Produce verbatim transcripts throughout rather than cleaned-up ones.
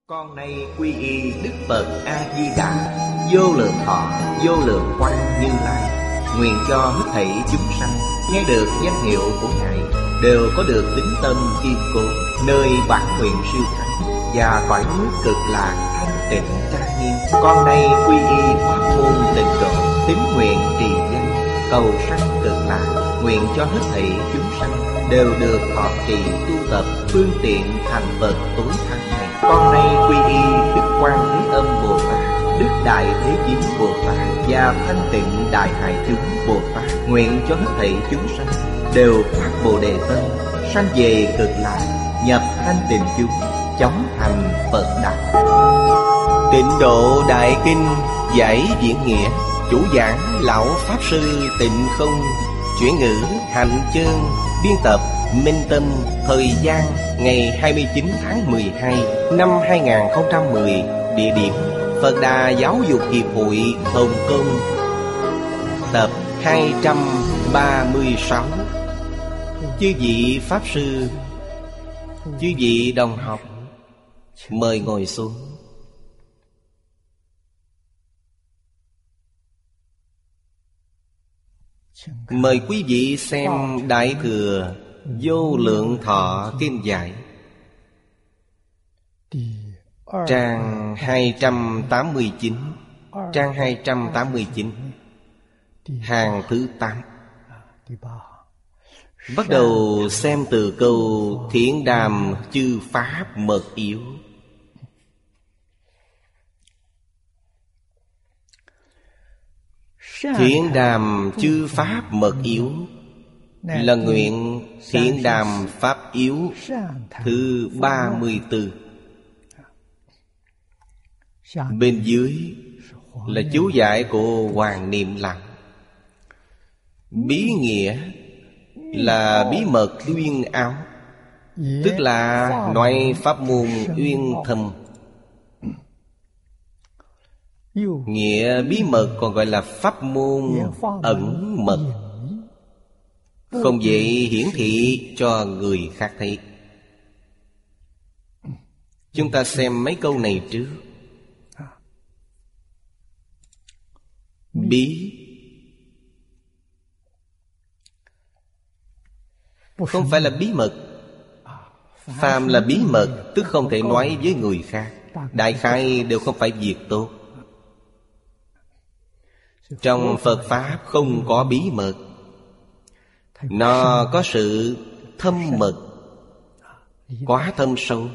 Con nay quy y Đức Phật A-di-đà, vô lượng thọ, vô lượng quang Như Lai. Nguyện cho hết thảy chúng sanh nghe được danh hiệu của Ngài đều có được tín tâm kiên cố, nơi bản nguyện siêu thắng và cõi nước cực lạc thanh tịnh trang nghiêm. Con nay quy y pháp môn tịnh độ, tín nguyện trì danh, cầu sanh cực lạc. Nguyện cho hết thảy chúng sanh đều được thọ trì tu tập phương tiện thành Phật tối thắng này. Con nay quy y Đức Quan Thế Âm Bồ Tát, Đức Đại Thế Chí Bồ Tát và Thanh Tịnh Đại Hải Chúng Bồ Tát. Nguyện cho hết thảy chúng sanh đều phát Bồ Đề tâm, sanh về cực lạc, nhập thanh tịnh chúng, chóng thành Phật đạo. Tịnh Độ Đại Kinh giải diễn nghĩa. Chủ giảng lão pháp sư Tịnh Không. Chuyển ngữ Hạnh Chương. Biên tập Minh Tâm. Thời gian ngày hai mươi chín tháng mười hai năm hai nghìn không trăm mười. Địa điểm Phật Đà Giáo dục Hiệp hội Hồng Kông. Tập hai trăm ba mươi sáu. Chư vị Pháp Sư, chư vị đồng học, mời ngồi xuống. Mời quý vị xem Đại Thừa Vô Lượng Thọ Kinh Giải, trang hai trăm tám mươi chín. Trang hai trăm tám mươi chín, hàng thứ tám. Bắt đầu xem từ câu Thiện Đàm Chư Pháp Mật Yếu. Thiện Đàm Chư Pháp Mật Yếu là nguyện Thiện Đàm Pháp Yếu thứ ba mươi tư. Bên dưới là chú giải của Hoàng Niệm Lặng. Bí nghĩa là bí mật uyên áo, tức là nói pháp môn uyên thâm. Nghĩa bí mật còn gọi là pháp môn ẩn mật, không dễ hiển thị cho người khác thấy. Chúng ta xem mấy câu này trước. Bí không phải là bí mật. Phàm là bí mật tức không thể nói với người khác. Đại khái đều không phải việc tốt. Trong Phật Pháp không có bí mật, nó có sự thâm mật, quá thâm sâu,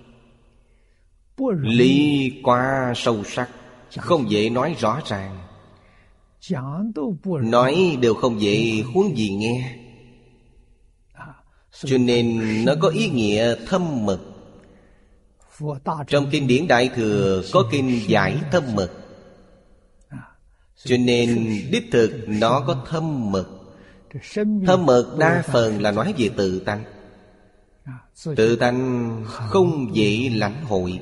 lý quá sâu sắc, không dễ nói rõ ràng. Nói đều không dễ, huống gì nghe. Cho nên nó có ý nghĩa thâm mật. Trong kinh điển Đại Thừa có kinh giải thâm mật, cho nên đích thực nó có thâm mật. Thâm mật đa phần là nói về tự tánh. Tự tánh không dễ lãnh hội,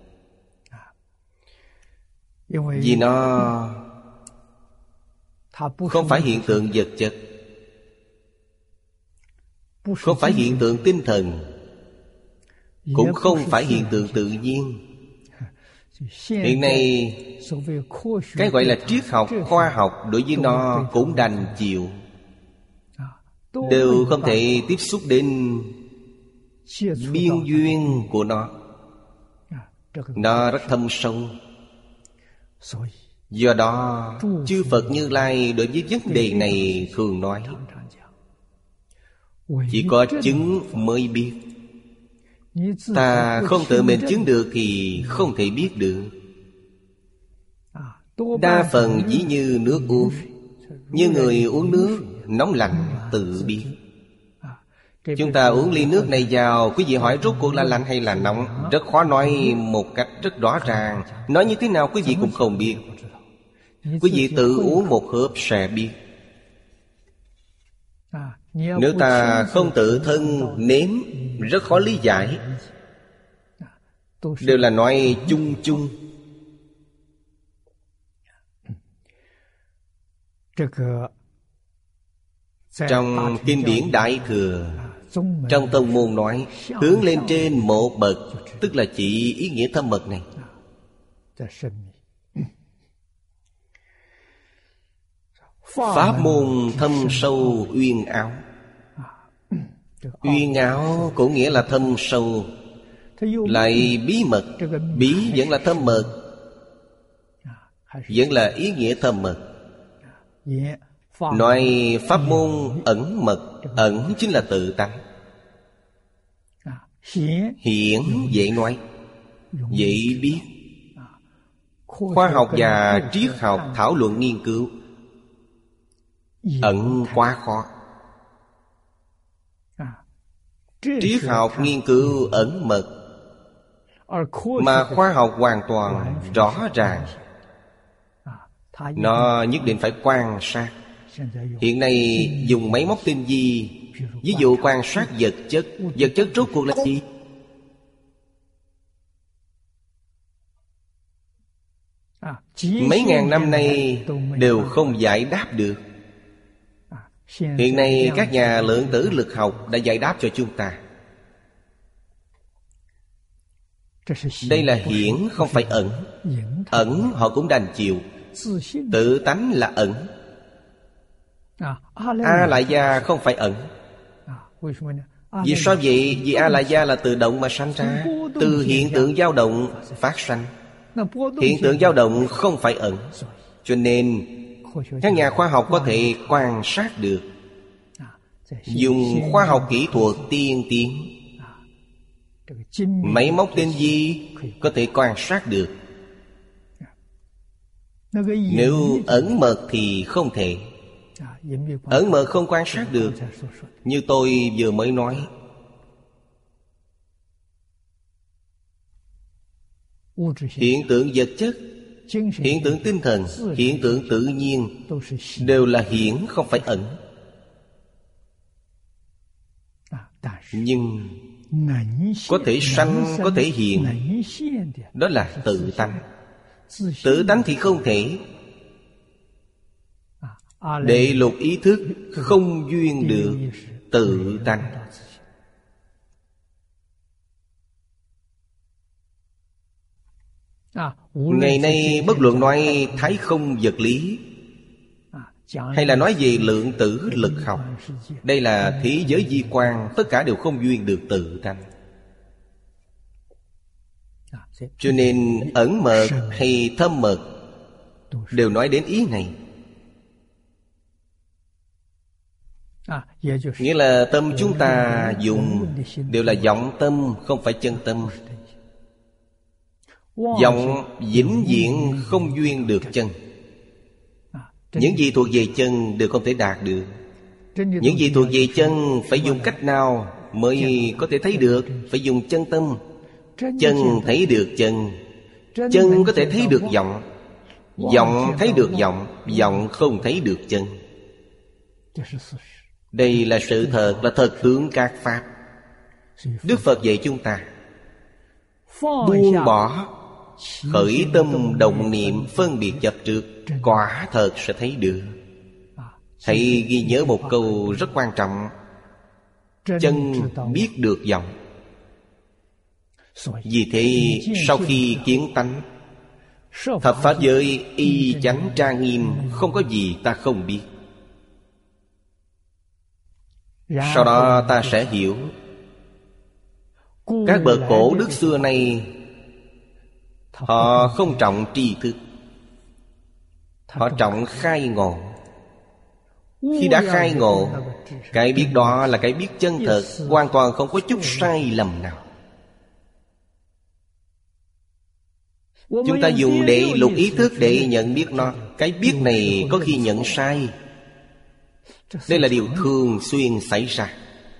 vì nó không phải hiện tượng vật chất, không phải hiện tượng tinh thần, cũng không phải hiện tượng tự nhiên. Hiện nay cái gọi là triết học, khoa học đối với nó cũng đành chịu, đều không thể tiếp xúc đến biên duyên của nó. Nó rất thâm sâu. Do đó chư Phật Như Lai đối với vấn đề này thường nói chỉ có chứng mới biết. Ta không tự mình chứng được thì không thể biết được. Đa phần ví như nước uống, như người uống nước nóng lạnh tự biết. Chúng ta uống ly nước này vào, quý vị hỏi rốt cuộc là lạnh hay là nóng, rất khó nói một cách rất rõ ràng. Nói như thế nào quý vị cũng không biết. Quý vị tự uống một hớp sẽ biết. Nếu ta không tự thân nếm, rất khó lý giải. Đều là nói chung chung. Trong kinh điển Đại Thừa Trong tông môn nói hướng lên trên một bậc, tức là chỉ ý nghĩa thâm mật này. Pháp môn thâm sâu uyên áo. Uyên áo cũng nghĩa là thâm sâu, lại bí mật. Bí vẫn là thâm mật, vẫn là ý nghĩa thâm mật. Nói pháp môn ẩn mật, ẩn chính là tự tánh. Hiển dễ nói, dễ biết. Khoa học và triết học thảo luận nghiên cứu, ẩn quá khó. Triết học nghiên cứu ẩn mật, mà khoa học hoàn toàn rõ ràng. Nó nhất định phải quan sát. Hiện nay dùng máy móc tinh vi, ví dụ quan sát vật chất. Vật chất rốt cuộc là gì? Mấy ngàn năm nay đều không giải đáp được. Hiện nay các nhà lượng tử lực học đã giải đáp cho chúng ta. Đây là hiển, không phải ẩn. Ẩn họ cũng đành chịu. Tự tánh là ẩn. A Lại Gia không phải ẩn. Vì sao vậy? Vì A Lại Gia là tự động mà sanh ra, từ hiện tượng dao động phát sanh. Hiện tượng dao động không phải ẩn. Cho nên các nhà khoa học có thể quan sát được. Dùng khoa học kỹ thuật tiên tiến, máy móc tinh vi có thể quan sát được. Nếu ẩn mật thì không thể. Ẩn mật không quan sát được. Như tôi vừa mới nói, hiện tượng vật chất, hiện tượng tinh thần, hiện tượng tự nhiên đều là hiển, không phải ẩn. Nhưng có thể sanh, có thể hiện, đó là tự tánh. Tự tánh thì không thể. Đệ lục ý thức không duyên được tự tánh. Ngày nay bất luận nói thái không vật lý, hay là nói về lượng tử lực học, đây là thế giới di quan, tất cả đều không duyên được tự tánh. Cho nên ẩn mật hay thâm mật đều nói đến ý này. Nghĩa là tâm chúng ta dùng đều là vọng tâm, không phải chân tâm. Vọng vĩnh viễn không duyên được chân. Những gì thuộc về chân đều không thể đạt được. Những gì thuộc về chân phải dùng cách nào mới có thể thấy được? Phải dùng chân tâm. Chân thấy được chân, chân có thể thấy được vọng, vọng thấy được vọng, vọng không thấy được chân. Đây là sự thật, là thật tướng các pháp. Đức Phật dạy chúng ta buông bỏ khởi tâm động niệm phân biệt chấp trước, quả thật sẽ thấy được. Hãy ghi nhớ một câu rất quan trọng: chân biết được vọng. Vì thế sau khi kiến tánh, thập pháp giới y chánh trang nghiêm, không có gì ta không biết. Sau đó ta sẽ hiểu. Các bậc cổ đức xưa nay họ không trọng tri thức, họ trọng khai ngộ. Khi đã khai ngộ, cái biết đó là cái biết chân thật, hoàn toàn không có chút sai lầm nào. Chúng ta dùng đệ lục ý thức để nhận biết nó. Cái biết này có khi nhận sai. Đây là điều thường xuyên xảy ra.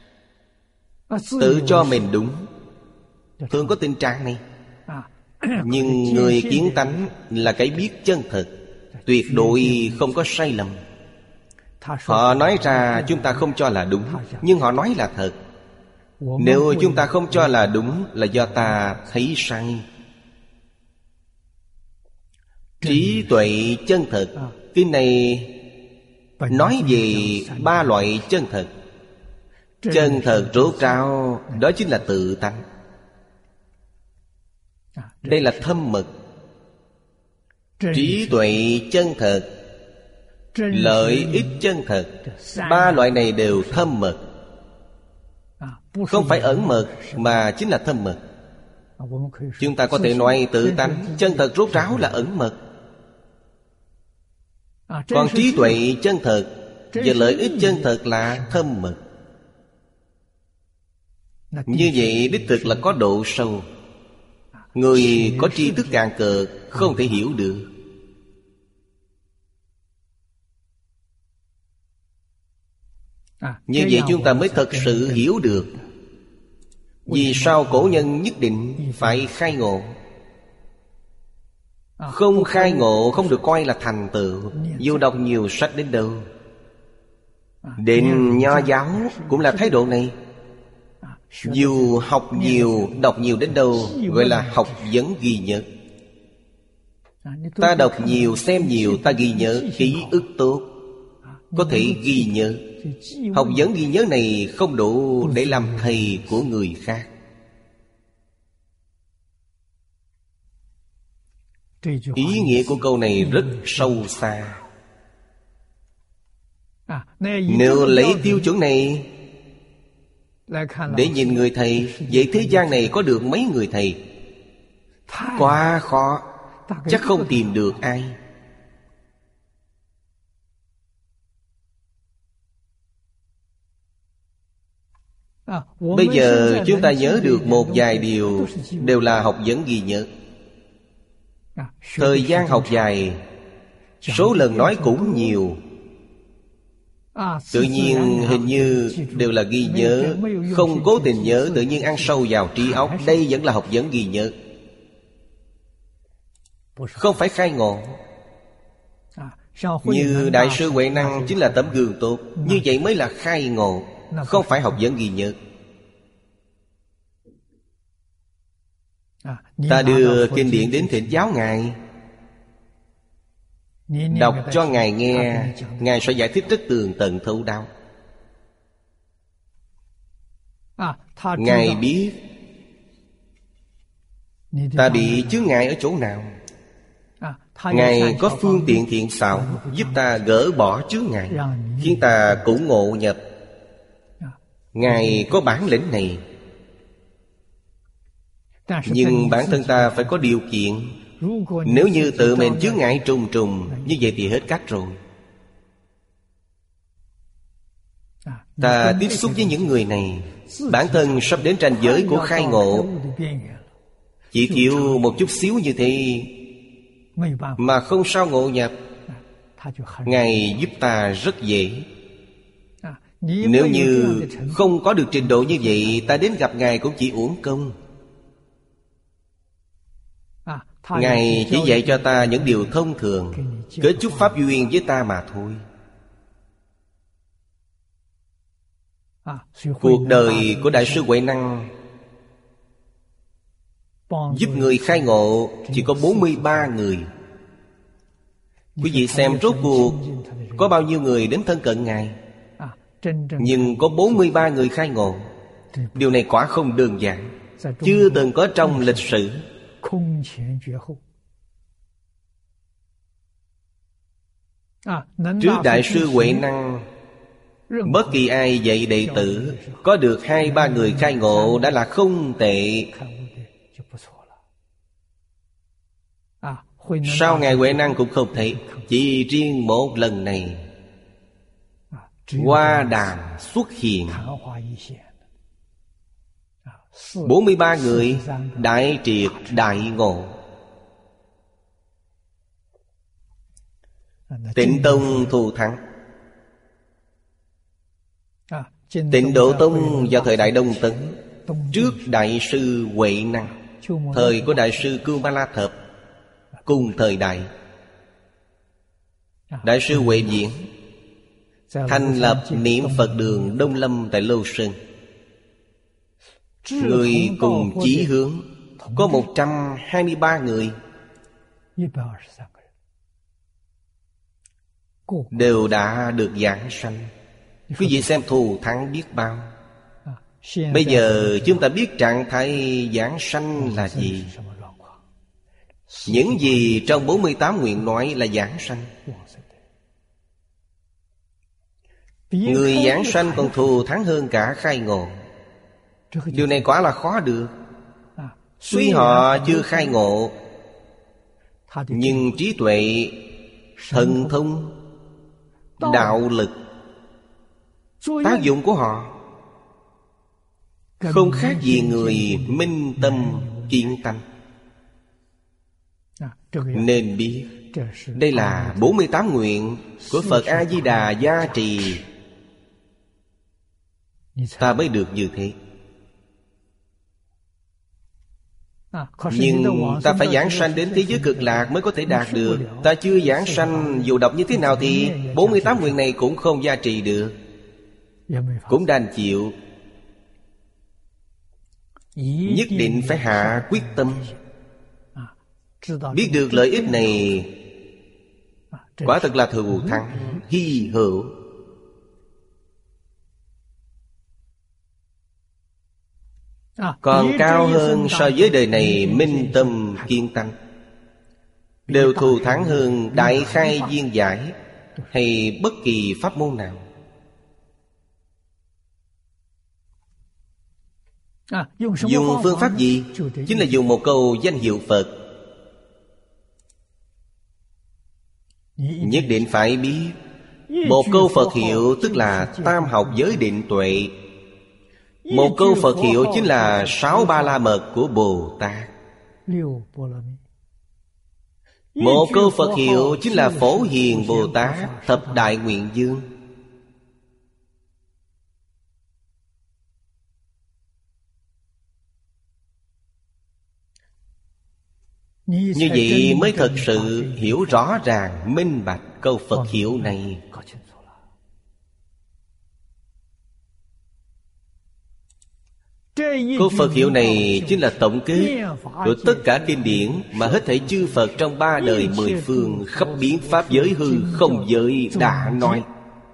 Tự cho mình đúng, thường có tình trạng này. Nhưng người kiến tánh là cái biết chân thật, tuyệt đối không có sai lầm. Họ nói ra chúng ta không cho là đúng, nhưng họ nói là thật. Nếu chúng ta không cho là đúng là do ta thấy sai. Trí tuệ chân thật. Kinh này nói về ba loại chân thật. Chân thật rốt ráo, đó chính là tự tánh. Đây là thâm mật. Trí tuệ chân thật, lợi ích chân thật, ba loại này đều thâm mật. Không phải ẩn mật, mà chính là thâm mật. Chúng ta có thể nói tự tánh chân thật rốt ráo là ẩn mật. Còn trí tuệ chân thật và lợi ích chân thật là thâm mật. Như vậy đích thực là có độ sâu. Người có tri thức cạn cợt không thể hiểu được. Như vậy chúng ta mới thật sự hiểu được vì sao cổ nhân nhất định phải khai ngộ. Không khai ngộ không được coi là thành tựu. Dù đọc nhiều sách đến đâu, đến Nho giáo cũng là thái độ này. Dù học nhiều, đọc nhiều đến đâu, gọi là học vấn ghi nhớ. Ta đọc nhiều, xem nhiều, ta ghi nhớ, ký ức tốt, có thể ghi nhớ. Học vấn ghi nhớ này không đủ để làm thầy của người khác. Ý nghĩa của câu này rất sâu xa. Nếu lấy tiêu chuẩn này để nhìn người thầy, vậy thế gian này có được mấy người thầy? Quá khó, chắc không tìm được ai. Bây giờ chúng ta nhớ được một vài điều đều là học vấn ghi nhớ. Thời gian học dài, số lần nói cũng nhiều, tự nhiên hình như đều là ghi nhớ. Không cố tình nhớ, tự nhiên ăn sâu vào trí óc. Đây vẫn là học vấn ghi nhớ, không phải khai ngộ. Như Đại sư Huệ Năng chính là tấm gương tốt. Như vậy mới là khai ngộ, không phải học vấn ghi nhớ. Ta đưa kinh điển đến thỉnh giáo Ngài, đọc cho Ngài nghe, Ngài sẽ giải thích rất tường tận thấu đáo. Ngài biết ta bị chướng ngại ở chỗ nào. Ngài có phương tiện thiện xảo giúp ta gỡ bỏ chướng ngại, khiến ta cũng ngộ nhập. Ngài có bản lĩnh này, nhưng bản thân ta phải có điều kiện. Nếu như tự mình chướng ngại trùng trùng, như vậy thì hết cách rồi. Ta tiếp xúc với những người này, bản thân sắp đến ranh giới của khai ngộ, chỉ thiếu một chút xíu như thế mà không sao ngộ nhập. Ngài giúp ta rất dễ. Nếu như không có được trình độ như vậy, ta đến gặp Ngài cũng chỉ uổng công. Ngài chỉ dạy cho ta những điều thông thường, kết chút pháp duyên với ta mà thôi. Cuộc đời của Đại sư Huệ Năng giúp người khai ngộ chỉ có bốn mươi ba người. Quý vị xem rốt cuộc có bao nhiêu người đến thân cận Ngài, nhưng có bốn mươi ba người khai ngộ. Điều này quả không đơn giản, chưa từng có trong lịch sử. Trước Đại sư Huệ Năng, bất kỳ ai dạy đệ tử có được hai ba người khai ngộ đã là không tệ. Sau Ngài Huệ Năng cũng không thể. Chỉ riêng một lần này, Hoa Đàm xuất hiện, bốn mươi ba người đại triệt đại ngộ. Tịnh Tông thù thắng. Tịnh Độ Tông vào thời Đại Đông Tấn, trước Đại sư Huệ Năng, thời của Đại sư Cưu Ma La Thập, cùng thời đại. Đại sư Huệ Diễn thành lập Niệm Phật đường Đông Lâm tại Lô Sơn. Người cùng chí hướng có một trăm hai mươi ba người, đều đã được giảng sanh. Quý vị xem thù thắng biết bao. Bây giờ chúng ta biết trạng thái giảng sanh là gì. Những gì trong bốn mươi tám nguyện nói là giảng sanh. Người giảng sanh còn thù thắng hơn cả khai ngộ. Điều này quả là khó được. Tuy họ chưa khai ngộ, nhưng trí tuệ, thần thông, đạo lực, tác dụng của họ không khác gì người minh tâm kiến tánh. Nên biết đây là bốn mươi tám nguyện của Phật A-di-đà gia trì, ta mới được như thế. Nhưng ta phải giảng sanh đến thế giới cực lạc mới có thể đạt được. Ta chưa giảng sanh, dù đọc như thế nào thì bốn mươi tám nguyện này cũng không gia trì được, cũng đành chịu. Nhất định phải hạ quyết tâm. Biết được lợi ích này quả thật là thù thắng, hy hữu. Còn cao hơn so với đời này minh tâm kiên tánh, đều thù thắng hơn đại khai viên giải hay bất kỳ pháp môn nào. Dùng phương pháp gì? Chính là dùng một câu danh hiệu Phật. Nhất định phải biết một câu Phật hiệu tức là tam học giới định tuệ. Một câu Phật hiệu chính là sáu ba la mật của Bồ Tát. Một câu Phật hiệu chính là Phổ Hiền Bồ Tát thập đại nguyện dương. Như vậy mới thật sự hiểu rõ ràng minh bạch câu Phật hiệu này. Câu Phật hiệu này chính là tổng kết của tất cả kinh điển mà hết thảy chư Phật trong ba đời mười phương khắp biến pháp giới hư không giới đã nói.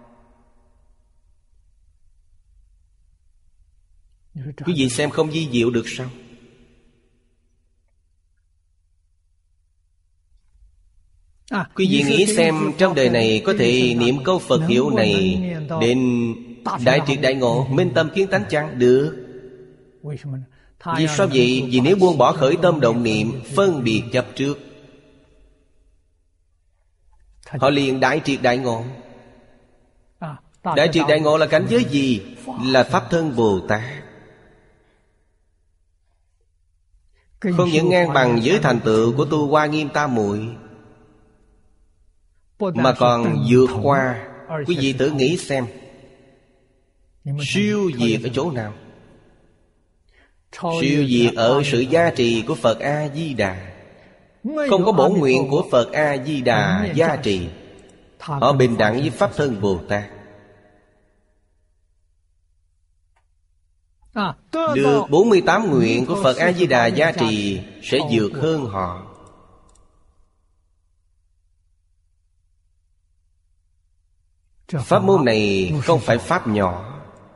Quý vị xem không vi diệu được sao? Quý vị nghĩ xem, trong đời này có thể niệm câu Phật hiệu này đến đại triệt đại ngộ, minh tâm kiến tánh chăng? Được. Vì sao vậy? Vì nếu buông bỏ khởi tâm động niệm, phân biệt chấp trước, họ liền đại triệt đại ngộ. Đại triệt đại ngộ là cảnh giới gì? Là Pháp thân Bồ Tát. Không những ngang bằng với thành tựu của tu Hoa Nghiêm Tam Muội, mà còn vượt qua. Quý vị tự nghĩ xem, siêu việt ở chỗ nào? Siêu việt ở sự gia trì của Phật A-di-đà. Không có bổn nguyện của Phật A-di-đà gia trì, họ bình đẳng với Pháp thân Bồ Tát. Được bốn mươi tám nguyện của Phật A-di-đà gia trì sẽ vượt hơn họ. Pháp môn này không phải pháp nhỏ.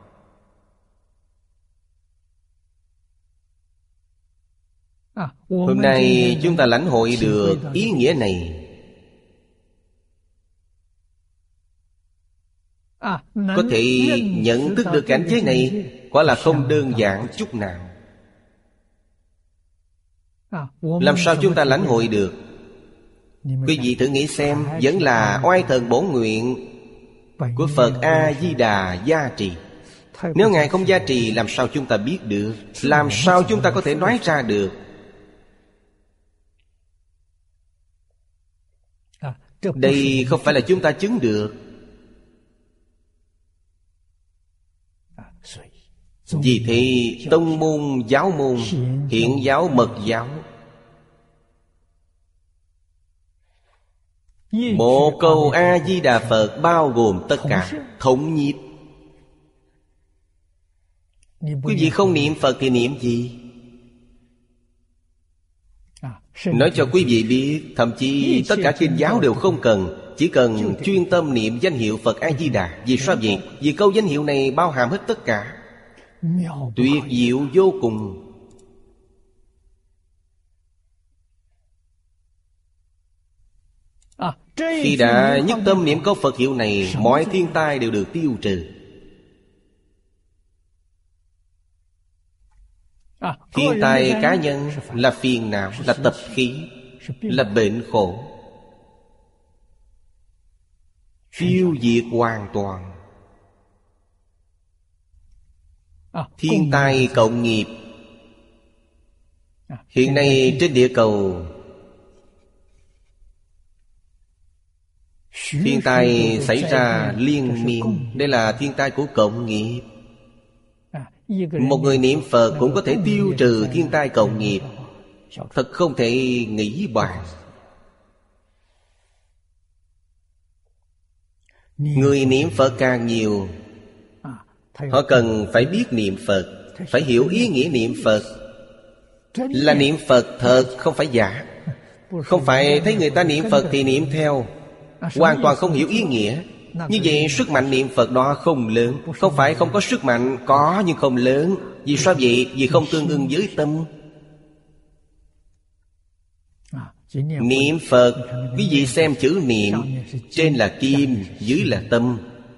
Hôm nay chúng ta lãnh hội được ý nghĩa này, có thể nhận thức được cảnh giới này, quả là không đơn giản chút nào. Làm sao chúng ta lãnh hội được? Quý vị thử nghĩ xem, vẫn là oai thần bổn nguyện của Phật A-di-đà gia trì. Nếu Ngài không gia trì, làm sao chúng ta biết được? Làm sao chúng ta có thể nói ra được? Đây không phải là chúng ta chứng được. Vì thế tông môn, giáo môn, hiện giáo, mật giáo, một câu A-di-đà Phật bao gồm tất cả, thống nhiếp. Quý vị không niệm Phật thì niệm gì? Nói cho quý vị biết, thậm chí tất cả kinh giáo đều không cần, chỉ cần chuyên tâm niệm danh hiệu Phật A-di-đà. Vì sao vậy? Vì câu danh hiệu này bao hàm hết tất cả. tuyệt diệu vô cùng. Khi đã nhất tâm niệm câu Phật hiệu này, mọi thiên tai đều được tiêu trừ. Thiên tai cá nhân là phiền não, là tập khí, là bệnh khổ, tiêu diệt hoàn toàn. Thiên tai cộng nghiệp. Hiện nay trên địa cầu, thiên tai xảy ra liên miên. Đây là thiên tai của cộng nghiệp. Một người niệm Phật cũng có thể tiêu trừ thiên tai cộng nghiệp, thật không thể nghĩ bàn. Người niệm Phật càng nhiều, họ cần phải biết niệm Phật, phải hiểu ý nghĩa niệm Phật. Là niệm Phật thật, không phải giả. Không phải thấy người ta niệm Phật thì niệm theo, hoàn toàn không hiểu ý nghĩa. Như vậy sức mạnh niệm Phật đó không lớn. Không phải không có sức mạnh, có nhưng không lớn. Vì sao vậy? Vì không tương ưng với tâm. Niệm Phật, quý vị xem chữ niệm, trên là kim, dưới là tâm.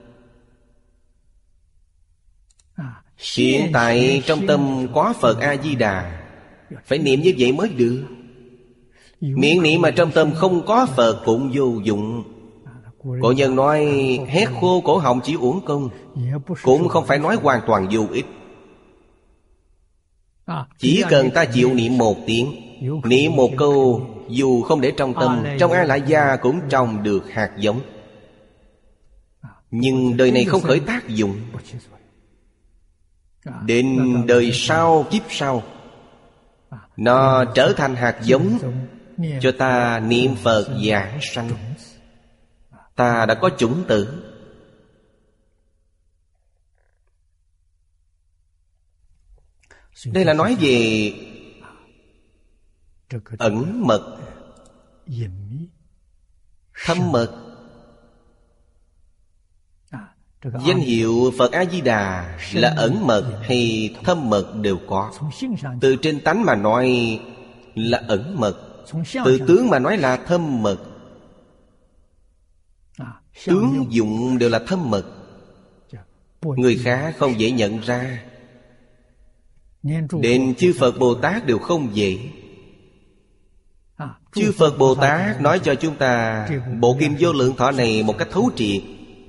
Hiện tại trong tâm có Phật A-di-đà, phải niệm như vậy mới được. Miệng niệm mà trong tâm không có Phật cũng vô dụng. Cổ nhân nói hét khô cổ họng chỉ uổng công, cũng không phải nói hoàn toàn vô ích. Chỉ cần ta chịu niệm một tiếng, niệm một câu, dù không để trong tâm, trong A Lại Gia cũng trồng được hạt giống. Nhưng đời này không khởi tác dụng. Đến đời sau, kiếp sau, nó trở thành hạt giống cho ta niệm Phật giảng sanh. Ta đã có chủng tử. Đây là nói về ẩn mật, thâm mật. Danh hiệu Phật A-di-đà là ẩn mật hay thâm mật đều có. Từ trên tánh mà nói là ẩn mật, từ tướng mà nói là thâm mật. Tướng dụng đều là thâm mật, người khác không dễ nhận ra. Đến chư Phật Bồ Tát đều không dễ. Chư Phật Bồ Tát nói cho chúng ta bộ Kim Vô Lượng Thọ này một cách thấu triệt.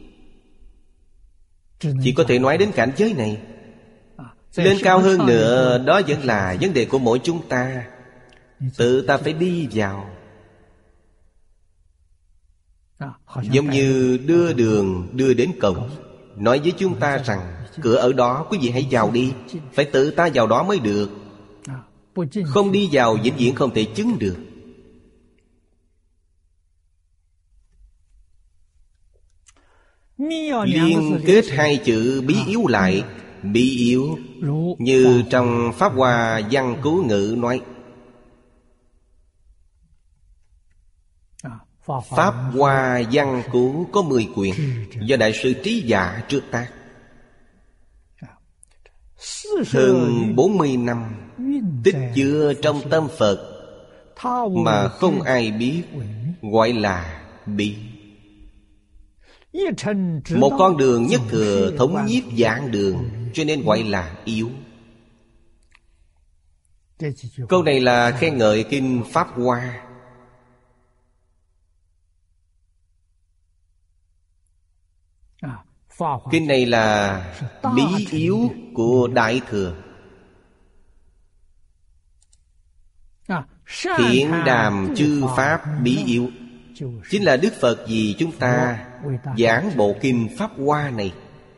Chỉ có thể nói đến cảnh giới này. Lên cao hơn nữa, đó vẫn là vấn đề của mỗi chúng ta. Tự ta phải đi vào. Giống như đưa đường đưa đến cổng, nói với chúng ta rằng cửa ở đó, quý vị hãy vào đi. Phải tự ta vào đó mới được. Không đi vào vĩnh viễn không thể chứng được. Liên kết hai chữ bí yếu lại. Bí yếu như trong Pháp Hoa Văn Cứu Ngữ nói. Pháp Hoa Văn Cứu có mười quyển, do Đại sư Trí Giả trước tác. Hơn bốn mươi năm tích chứa trong tâm Phật mà không ai biết, gọi là bí. Một con đường nhất thừa thống nhiếp vạn đường, cho nên gọi là yếu. Câu này là khen ngợi kinh Pháp Hoa. Kinh này là bí yếu của Đại Thừa. Thiện đàm chư Pháp bí yếu, chính là Đức Phật vì chúng ta giảng bộ kinh Pháp Hoa này.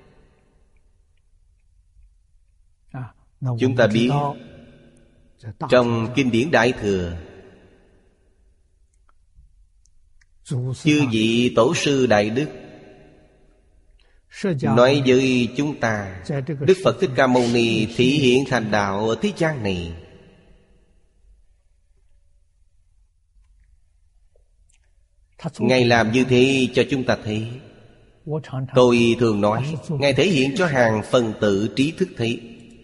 Chúng ta biết trong kinh điển Đại Thừa, chư vị tổ sư đại đức nói với chúng ta, Đức Phật Thích Ca Mâu Ni thị hiện thành đạo ở thế gian này. Ngài làm như thế cho chúng ta thấy. Tôi thường nói, Ngài thể hiện cho hàng phần tử trí thức thấy.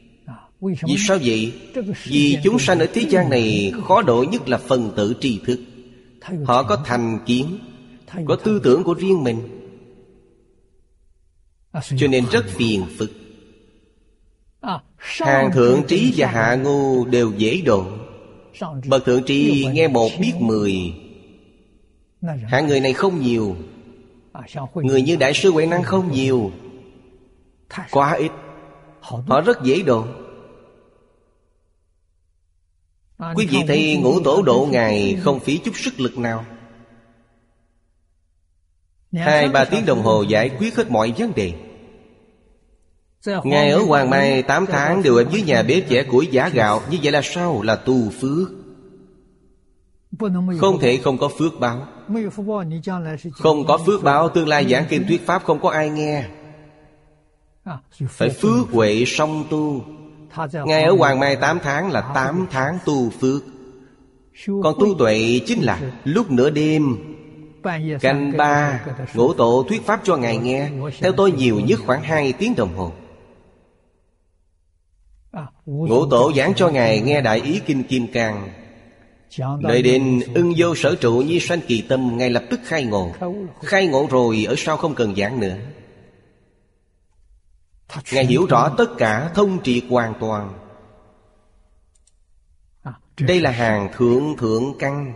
Vì sao vậy? Vì chúng sanh ở thế gian này khó độ nhất là phần tử tri thức. Họ có thành kiến, có tư tưởng của riêng mình, cho nên rất phiền phức. Hàng thượng trí và hạ ngu đều dễ độ. Bậc thượng trí nghe một biết mười. Hạng người này không nhiều. Người như Đại sư Huệ Năng không nhiều, quá ít. Họ rất dễ độ. Quý vị thấy Ngũ Tổ độ Ngài không phí chút sức lực nào. Hai ba tiếng đồng hồ giải quyết hết mọi vấn đề. Ngài ở Hoàng Mai tám tháng đều ở dưới nhà bếp chẻ củi giã gạo. Như vậy là sao? Là tu phước. Không thể không có phước báo. Không có phước báo, tương lai giảng kinh thuyết pháp không có ai nghe. Phải phước huệ song tu. Ngài ở Hoàng Mai tám tháng là tám tháng tu phước. Còn tu tuệ chính là lúc nửa đêm canh ba Ngũ Tổ thuyết pháp cho Ngài nghe. Theo tôi nhiều nhất khoảng hai tiếng đồng hồ. Ngũ Tổ giảng cho Ngài nghe Đại Ý Kinh Kim Cang. Đợi đến ưng vô sở trụ nhi sanh kỳ tâm, Ngài lập tức khai ngộ. Khai ngộ rồi ở sau không cần giảng nữa. Ngài hiểu rõ tất cả, thông triệt hoàn toàn. Đây là hàng thượng thượng căn.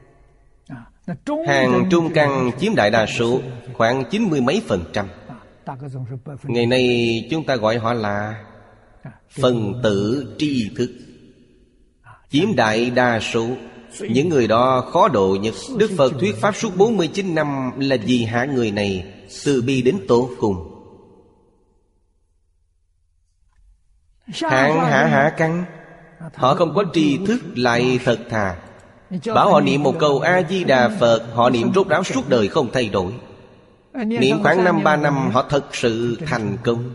Hàng trung căn chiếm đại đa số, khoảng chín mươi mấy phần trăm. Ngày nay chúng ta gọi họ là phần tử tri thức, chiếm đại đa số. Những người đó khó độ nhất. Đức Phật thuyết pháp suốt bốn mươi chín năm là vì hạ người này từ bi đến tột cùng. Hạng hạ hạ căn, họ không có tri thức lại thật thà. Bảo họ niệm một câu A-di-đà Phật, họ niệm rốt ráo suốt đời không thay đổi. Niệm khoảng năm ba năm họ thật sự thành công.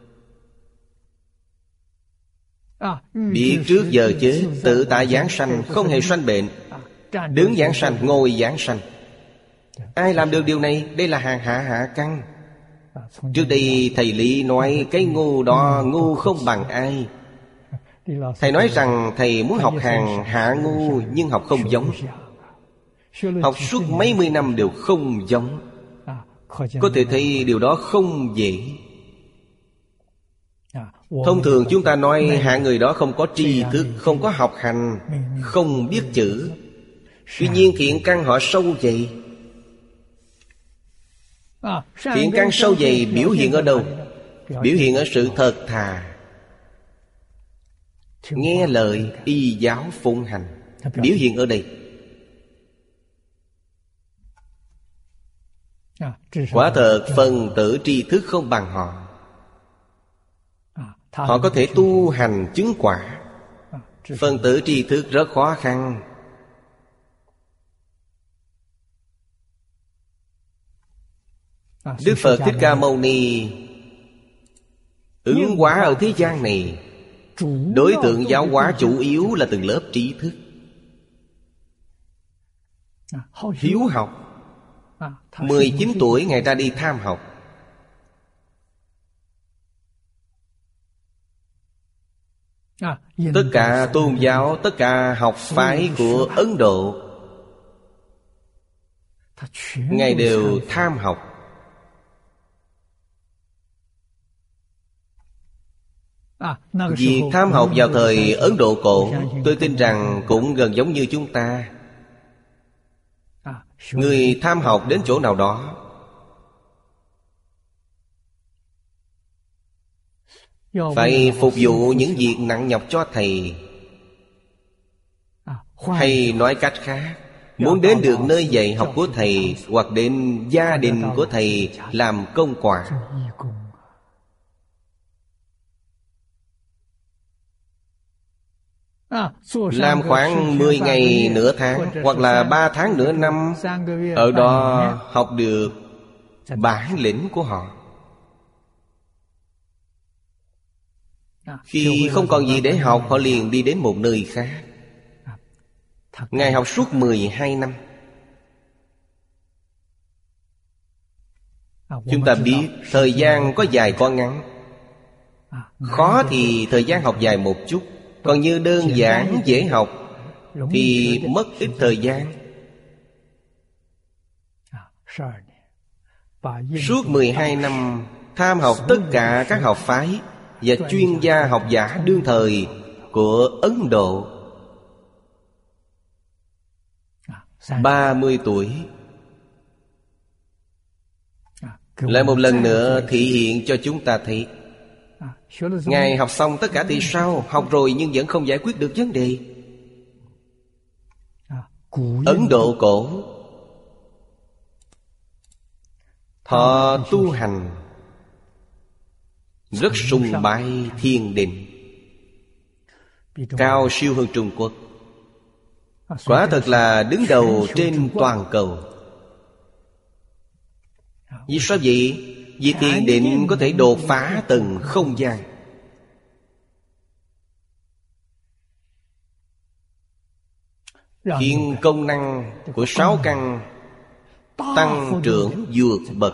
Biết trước giờ chết, tự tại giảng sanh, không hề sanh bệnh. Đứng giảng sanh, ngồi giảng sanh. Ai làm được điều này? Đây là hàng hạ hạ căn. Trước đây thầy Lý nói cái ngu đó ngu không bằng ai. Thầy nói rằng thầy muốn học hàng hạ ngu, nhưng học không giống. Học suốt mấy mươi năm đều không giống. Có thể thấy điều đó không dễ. Thông thường chúng ta nói hạ người đó không có tri thức, không có học hành, không biết chữ. Tuy nhiên thiện căn họ sâu dày. Thiện căn sâu dày biểu hiện ở đâu? Biểu hiện ở sự thật thà, nghe lời y giáo phụng hành. Biểu hiện ở đây. Quả thật phần tử tri thức không bằng họ. Họ có thể tu hành chứng quả. Phần tử tri thức rất khó khăn. Đức Phật Thích Ca Mâu Ni ứng hóa ở thế gian này. Đối tượng giáo hóa chủ yếu là từng lớp trí thức. Hiếu học. Mười chín tuổi Ngài ra đi tham học. Tất cả tôn giáo, tất cả học phái của Ấn Độ, Ngài đều tham học. Việc tham học vào thời Ấn Độ cổ, tôi tin rằng cũng gần giống như chúng ta. Người tham học đến chỗ nào đó, phải phục vụ những việc nặng nhọc cho thầy. Hay nói cách khác, muốn đến được nơi dạy học của thầy, hoặc đến gia đình của thầy làm công quả. Làm khoảng mười ngày nửa tháng, hoặc là ba tháng nửa năm. Ở đó học được bản lĩnh của họ. Khi không còn gì để học, họ liền đi đến một nơi khác. Ngài học suốt mười hai năm. Chúng ta biết thời gian có dài có ngắn. Khó thì thời gian học dài một chút. Còn như đơn giản dễ học thì mất ít thời gian. Suốt mười hai năm tham học tất cả các học phái và chuyên gia học giả đương thời của Ấn Độ. Ba mươi tuổi lại một lần nữa thị hiện cho chúng ta thấy Ngài học xong tất cả thì sao? Học rồi nhưng vẫn không giải quyết được vấn đề. Ấn Độ cổ họ tu hành rất sùng bái thiền định, cao siêu hơn Trung Quốc. Quả thật là đứng đầu trên toàn cầu. Vì sao vậy? Vì thiền định có thể đột phá từng không gian. Khiến công năng của sáu căn tăng trưởng vượt bậc.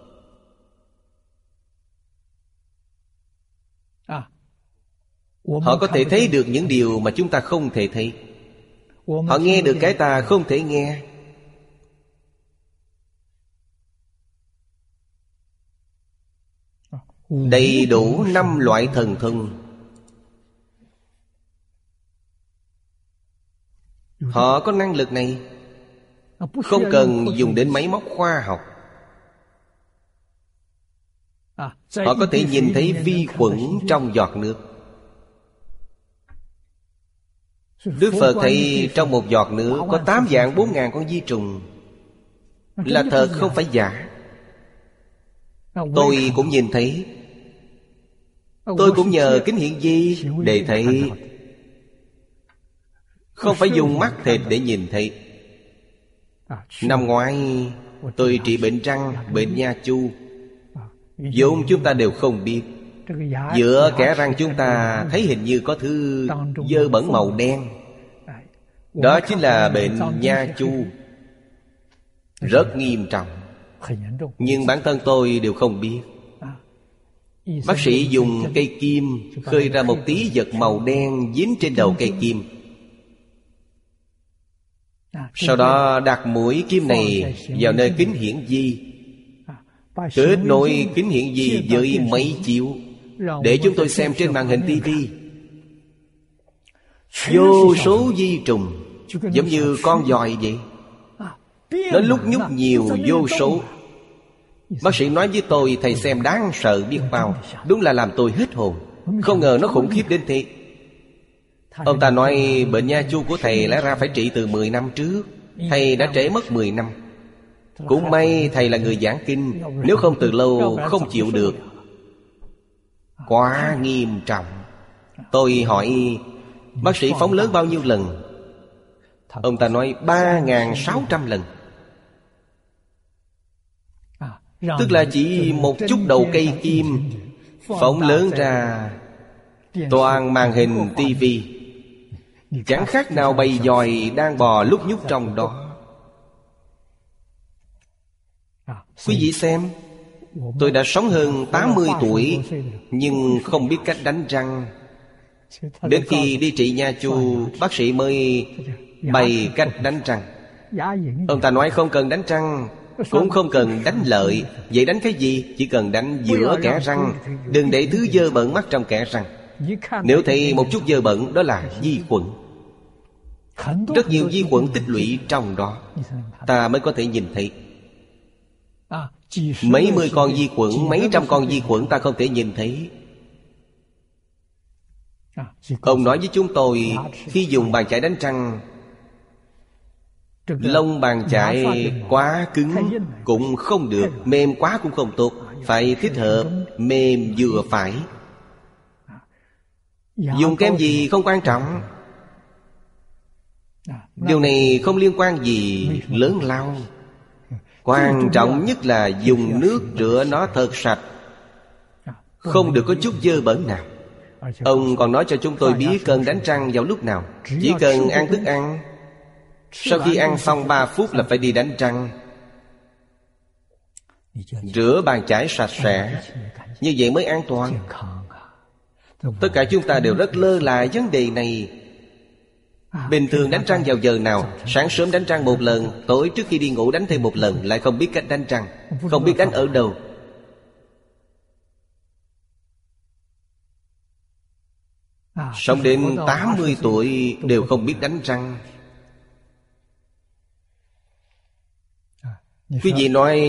Họ có thể thấy được những điều mà chúng ta không thể thấy. Họ nghe được cái ta không thể nghe. Đầy đủ năm loại thần thông. Họ có năng lực này, không cần dùng đến máy móc khoa học. Họ có thể nhìn thấy vi khuẩn trong giọt nước. Đức Phật thấy trong một giọt nước có tám vạn bốn ngàn con vi trùng. Là thật không phải giả. Tôi cũng nhìn thấy. Tôi cũng nhờ kính hiển vi để thấy. Không phải dùng mắt thịt để nhìn thấy. Năm ngoái tôi trị bệnh răng, bệnh nha chu. Vốn chúng ta đều không biết. Giữa kẽ răng chúng ta thấy hình như có thứ dơ bẩn màu đen. Đó chính là bệnh nha chu. Rất nghiêm trọng. Nhưng bản thân tôi đều không biết. Bác sĩ dùng cây kim khơi ra một tí vật màu đen dính trên đầu cây kim. Sau đó đặt mũi kim này vào nơi kính hiển vi, kết nối kính hiển vi với máy chiếu để chúng tôi xem trên màn hình tivi. Vô số vi trùng giống như con giòi vậy. Nó lúc nhúc nhiều vô số. Bác sĩ nói với tôi, thầy xem đáng sợ biết bao. Đúng là làm tôi hết hồn. Không ngờ nó khủng khiếp đến thế. Ông ta nói bệnh nha chu của thầy lẽ ra phải trị từ mười năm trước. Thầy đã trễ mất mười năm. Cũng may thầy là người giảng kinh, nếu không từ lâu không chịu được. Quá nghiêm trọng. Tôi hỏi bác sĩ phóng lớn bao nhiêu lần? Ông ta nói ba nghìn sáu trăm lần. Tức là chỉ một chút đầu cây kim phóng lớn ra toàn màn hình tivi, chẳng khác nào bầy giòi đang bò lúc nhúc trong đó. Quý vị xem, tôi đã sống hơn tám mươi tuổi nhưng không biết cách đánh răng. Đến khi đi trị nha chu, bác sĩ mới bày cách đánh răng. Ông ta nói không cần đánh răng, cũng không cần đánh lợi. Vậy đánh cái gì? Chỉ cần đánh giữa kẽ răng. Đừng để thứ dơ bẩn mắc trong kẽ răng. Nếu thấy một chút dơ bẩn, đó là vi khuẩn. Rất nhiều vi khuẩn tích lũy trong đó, ta mới có thể nhìn thấy. Mấy mươi con vi khuẩn, mấy trăm con vi khuẩn ta không thể nhìn thấy. Ông nói với chúng tôi, khi dùng bàn chải đánh răng, lông bàn chải quá cứng cũng không được, mềm quá cũng không tốt. Phải thích hợp, mềm vừa phải. Dùng kem gì không quan trọng. Điều này không liên quan gì lớn lao. Quan trọng nhất là dùng nước rửa nó thật sạch, không được có chút dơ bẩn nào. Ông còn nói cho chúng tôi biết cần đánh răng vào lúc nào. Chỉ cần ăn thức ăn, sau khi ăn xong ba phút là phải đi đánh răng. Rửa bàn chải sạch sẽ, như vậy mới an toàn. Tất cả chúng ta đều rất lơ là vấn đề này. Bình thường đánh răng vào giờ nào? Sáng sớm đánh răng một lần, tối trước khi đi ngủ đánh thêm một lần. Lại không biết cách đánh răng, không biết đánh ở đâu. Sống đến tám mươi tuổi đều không biết đánh răng. Quý vị nói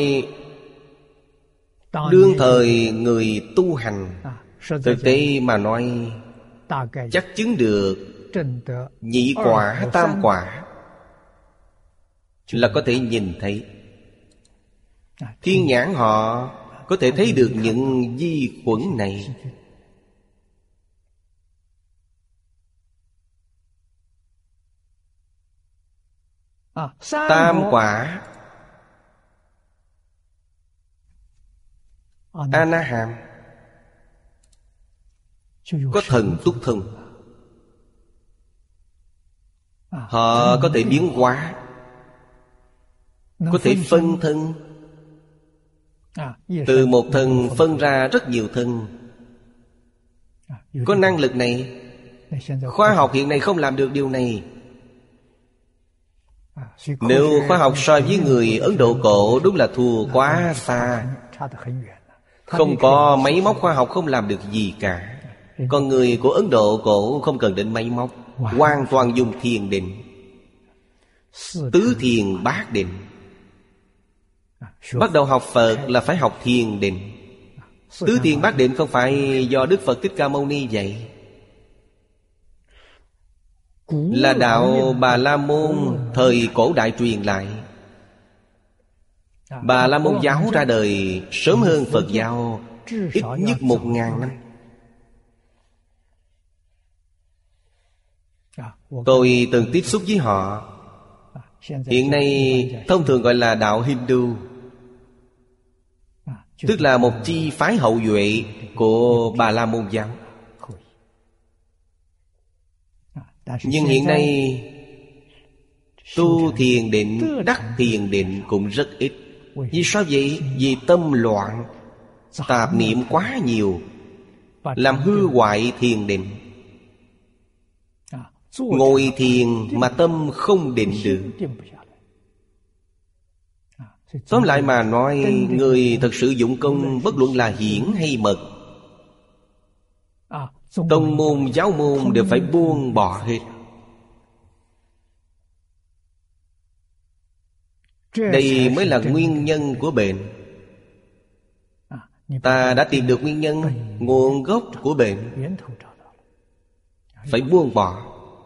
đương thời người tu hành, thực tế mà nói chắc chứng được nhị quả tam quả là có thể nhìn thấy. Thiên nhãn họ có thể thấy được những vi khuẩn này. Tam quả A-na-hàm có thần túc thân. Họ có thể biến hóa, có thể phân thân. Từ một thân phân ra rất nhiều thân. Có năng lực này. Khoa học hiện nay không làm được điều này. Nếu khoa học so với người Ấn Độ cổ đúng là thua quá xa. Không có máy móc khoa học không làm được gì cả. Còn người của Ấn Độ cổ không cần đến máy móc, hoàn toàn dùng thiền định. Tứ thiền bát định. Bắt đầu học Phật là phải học thiền định. Tứ thiền bát định không phải do Đức Phật Thích Ca Mâu Ni dạy, là đạo Bà La Môn thời cổ đại truyền lại. Bà La Môn giáo ra đời sớm hơn Phật giáo ít nhất một ngàn năm. Tôi từng tiếp xúc với họ. Hiện nay thông thường gọi là đạo Hindu, tức là một chi phái hậu duệ của Bà La Môn giáo. Nhưng hiện nay tu thiền định, đắc thiền định cũng rất ít. Vì sao vậy? Vì tâm loạn, tạp niệm quá nhiều, làm hư hoại thiền định. Ngồi thiền mà tâm không định được. Tóm lại mà nói, người thật sự dụng công, bất luận là hiển hay mật, tông môn giáo môn đều phải buông bỏ hết. Đây mới là nguyên nhân của bệnh. Ta đã tìm được nguyên nhân, nguồn gốc của bệnh, phải buông bỏ.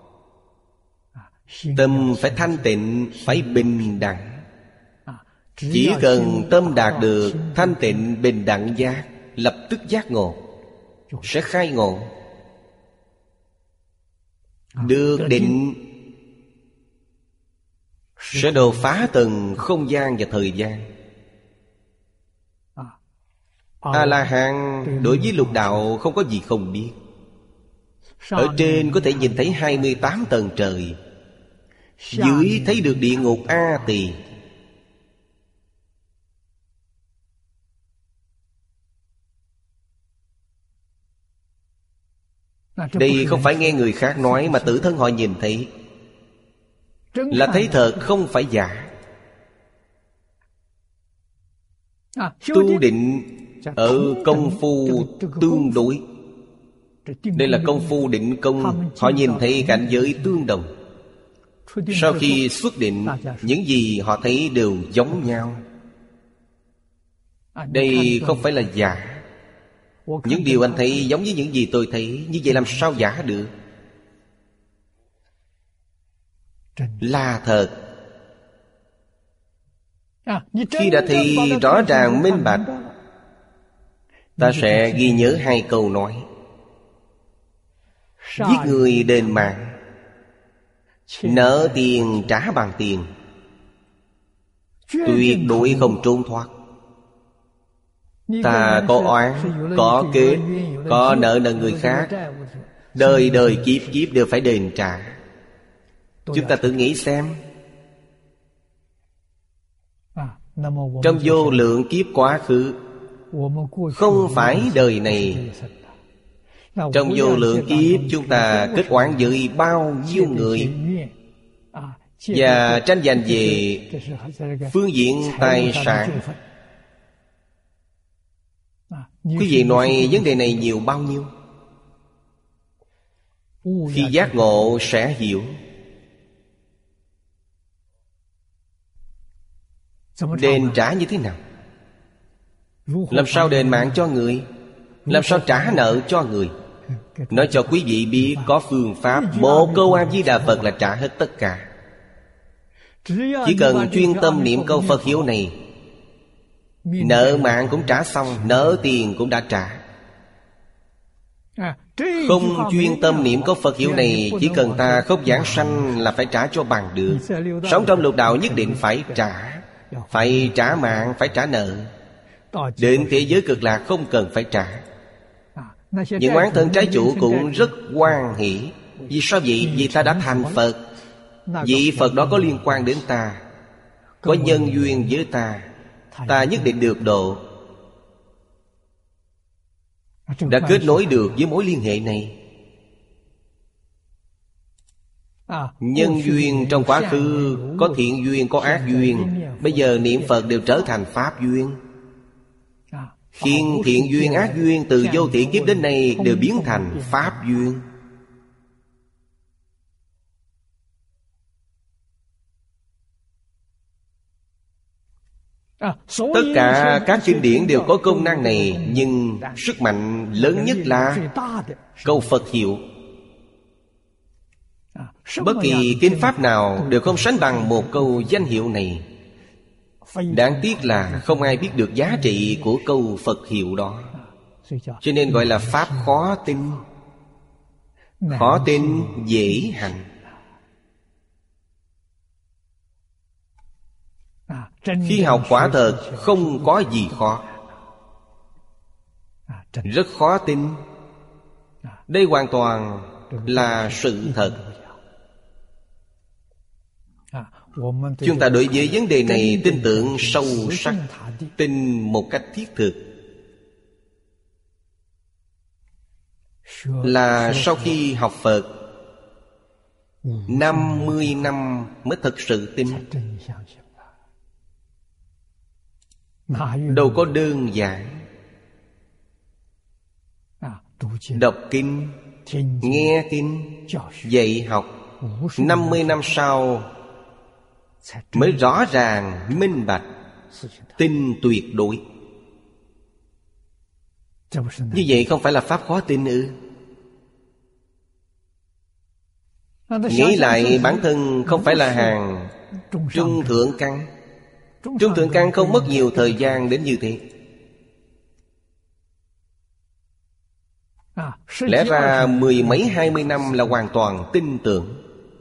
Tâm phải thanh tịnh, phải bình đẳng. Chỉ cần tâm đạt được thanh tịnh bình đẳng giác, lập tức giác ngộ, sẽ khai ngộ. Được định sẽ đột phá từng không gian và thời gian. A-la-hán đối với lục đạo không có gì không biết. Ở trên có thể nhìn thấy hai mươi tám tầng trời, dưới thấy được địa ngục A Tỳ. Đây không phải nghe người khác nói, mà tự thân họ nhìn thấy, là thấy thật, không phải giả. Tu định ở công phu tương đối. Đây là công phu định công. Họ nhìn thấy cảnh giới tương đồng. Sau khi xuất định, những gì họ thấy đều giống nhau. Đây không phải là giả. Những điều anh thấy giống với những gì tôi thấy. Như vậy làm sao giả được? Là thật. Khi đã thấy rõ ràng minh bạch, ta sẽ ghi nhớ hai câu nói: giết người đền mạng, nợ tiền trả bằng tiền, tuyệt đối không trốn thoát. Ta có oán, có kết, có nợ nần người khác, đời đời kiếp kiếp đều phải đền trả. Chúng ta tự nghĩ xem, trong vô lượng kiếp quá khứ, không phải đời này, Trong vô lượng kiếp chúng ta kết oán với bao nhiêu người, và tranh giành về phương diện tài sản. Quý vị nói vấn đề này nhiều bao nhiêu? Khi giác ngộ sẽ hiểu. Đền trả như thế nào? Làm sao đền mạng cho người? Làm sao trả nợ cho người? Nói cho quý vị biết có phương pháp. Một câu A Di Đà Phật là trả hết tất cả. Chỉ cần chuyên tâm niệm câu Phật hiệu này, nợ mạng cũng trả xong, nợ tiền cũng đã trả. Không chuyên tâm niệm câu Phật hiệu này, chỉ cần ta không giảng sanh là phải trả cho bằng được. Sống trong lục đạo nhất định phải trả. Phải trả mạng, phải trả nợ. Đến thế giới cực lạc không cần phải trả. Những oán thân trái chủ cũng rất hoan hỷ. Vì sao vậy? Vì ta đã thành Phật. Vị Phật đó có liên quan đến ta, có nhân duyên với ta, ta nhất định được độ. Đã kết nối được với mối liên hệ này. Nhân duyên trong quá khứ có thiện duyên, có ác duyên. Bây giờ niệm Phật đều trở thành pháp duyên. Khiến thiện duyên, ác duyên từ vô thị kiếp đến nay đều biến thành pháp duyên. Tất cả các kinh điển đều có công năng này. Nhưng sức mạnh lớn nhất là câu Phật hiệu. Bất kỳ kinh pháp nào đều không sánh bằng một câu danh hiệu này. Đáng tiếc là không ai biết được giá trị của câu Phật hiệu đó. Cho nên gọi là pháp khó tin. Khó tin dễ hành. Khi học quả thật không có gì khó. Rất khó tin. Đây hoàn toàn là sự thật. Chúng ta đối với vấn đề này tin tưởng sâu sắc, tin một cách thiết thực, là sau khi học Phật năm mươi năm mới thực sự tin. Đâu có đơn giản. Đọc kinh, nghe kinh, dạy học, năm mươi năm sau mới rõ ràng, minh bạch, tin tuyệt đối. Như vậy không phải là pháp khó tin ư? Nghĩ lại bản thân không phải là hàng trung thượng căn. Trung thượng căn không mất nhiều thời gian đến như thế. Lẽ ra mười mấy hai mươi năm là hoàn toàn tin tưởng.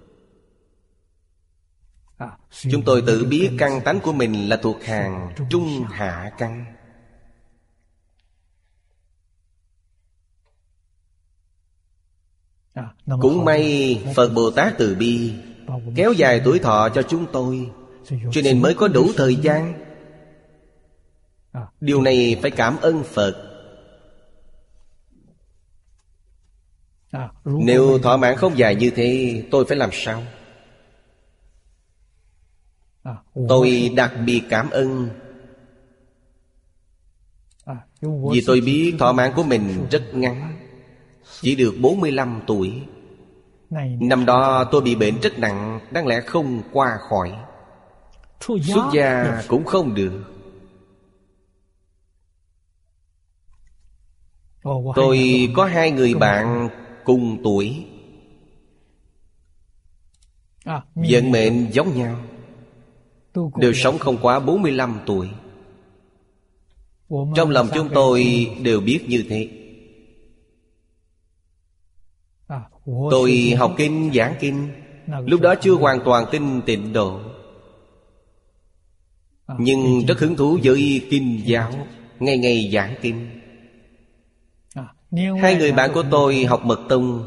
Chúng tôi tự biết căn tánh của mình là thuộc hàng trung hạ căn. Cũng may Phật Bồ Tát từ bi kéo dài tuổi thọ cho chúng tôi, cho nên mới có đủ thời gian. Điều này phải cảm ơn Phật. Nếu thọ mạng không dài như thế, tôi phải làm sao? Tôi đặc biệt cảm ơn. Vì tôi biết thọ mạng của mình rất ngắn, chỉ được bốn mươi lăm tuổi. Năm đó tôi bị bệnh rất nặng, đáng lẽ không qua khỏi. Xuất gia cũng không được. Tôi có hai người bạn cùng tuổi, vận mệnh giống nhau, đều sống không quá bốn mươi lăm tuổi. Trong lòng chúng tôi đều biết như thế. Tôi học kinh, giảng kinh, lúc đó chưa hoàn toàn tin Tịnh Độ, nhưng rất hứng thú với kinh giáo, ngày ngày giảng kinh. Hai người bạn của tôi học Mật Tông,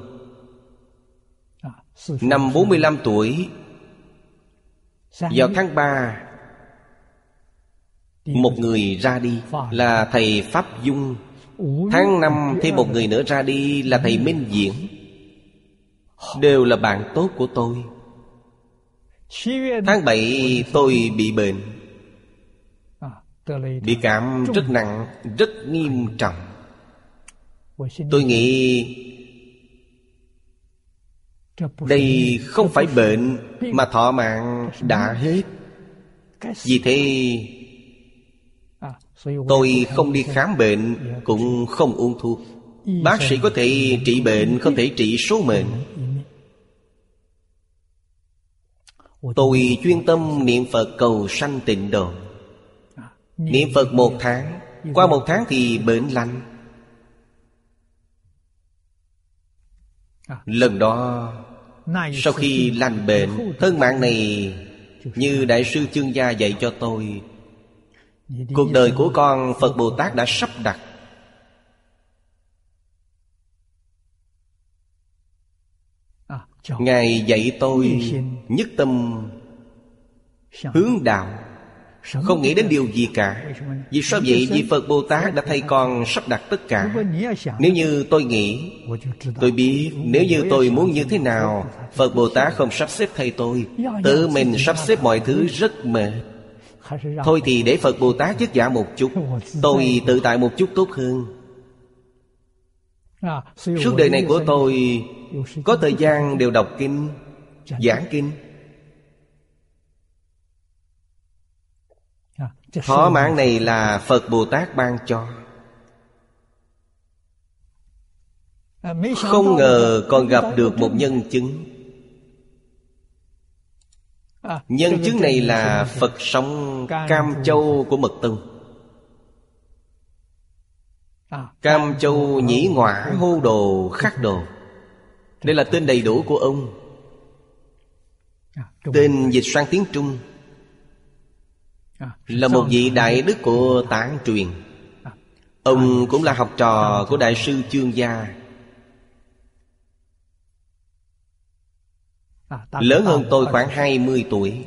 năm bốn mươi lăm tuổi, vào tháng ba, một người ra đi, là thầy Pháp Dung, Tháng năm thêm một người nữa ra đi là thầy Minh Diễn, đều là bạn tốt của tôi. Tháng bảy tôi bị bệnh, bị cảm rất nặng, rất nghiêm trọng. Tôi nghĩ đây không phải bệnh, mà thọ mạng đã hết. Vì thế tôi không đi khám bệnh, cũng không uống thuốc. Bác sĩ có thể trị bệnh, không thể trị số mệnh. Tôi chuyên tâm niệm Phật cầu sanh tịnh độ. Niệm Phật một tháng, qua một tháng thì bệnh lành. Lần đó, sau khi lành bệnh, thân mạng này như Đại sư Chương Gia dạy cho tôi, cuộc đời của con Phật Bồ Tát đã sắp đặt. Ngài dạy tôi nhất tâm hướng đạo, không nghĩ đến điều gì cả. Vì sao vậy? Vì Phật Bồ Tát đã thay con sắp đặt tất cả. Nếu như tôi nghĩ, tôi biết nếu như tôi muốn như thế nào, Phật Bồ Tát không sắp xếp thay tôi, tự mình sắp xếp mọi thứ rất mệt. Thôi thì để Phật Bồ Tát vất vả một chút, tôi tự tại một chút tốt hơn. Suốt đời này của tôi có thời gian đều đọc kinh, giảng kinh. Thọ mạng này là Phật Bồ Tát ban cho. Không ngờ còn gặp được một nhân chứng. Nhân chứng này là Phật sống Cam Châu của Mật Tông. Cam Châu Nhĩ Ngọa Hô Đồ Khắc Đồ, đây là tên đầy đủ của ông. Tên dịch sang tiếng Trung là một vị đại đức của Tạng truyền. Ông cũng là học trò của Đại sư Chương Gia, lớn hơn tôi khoảng hai mươi tuổi.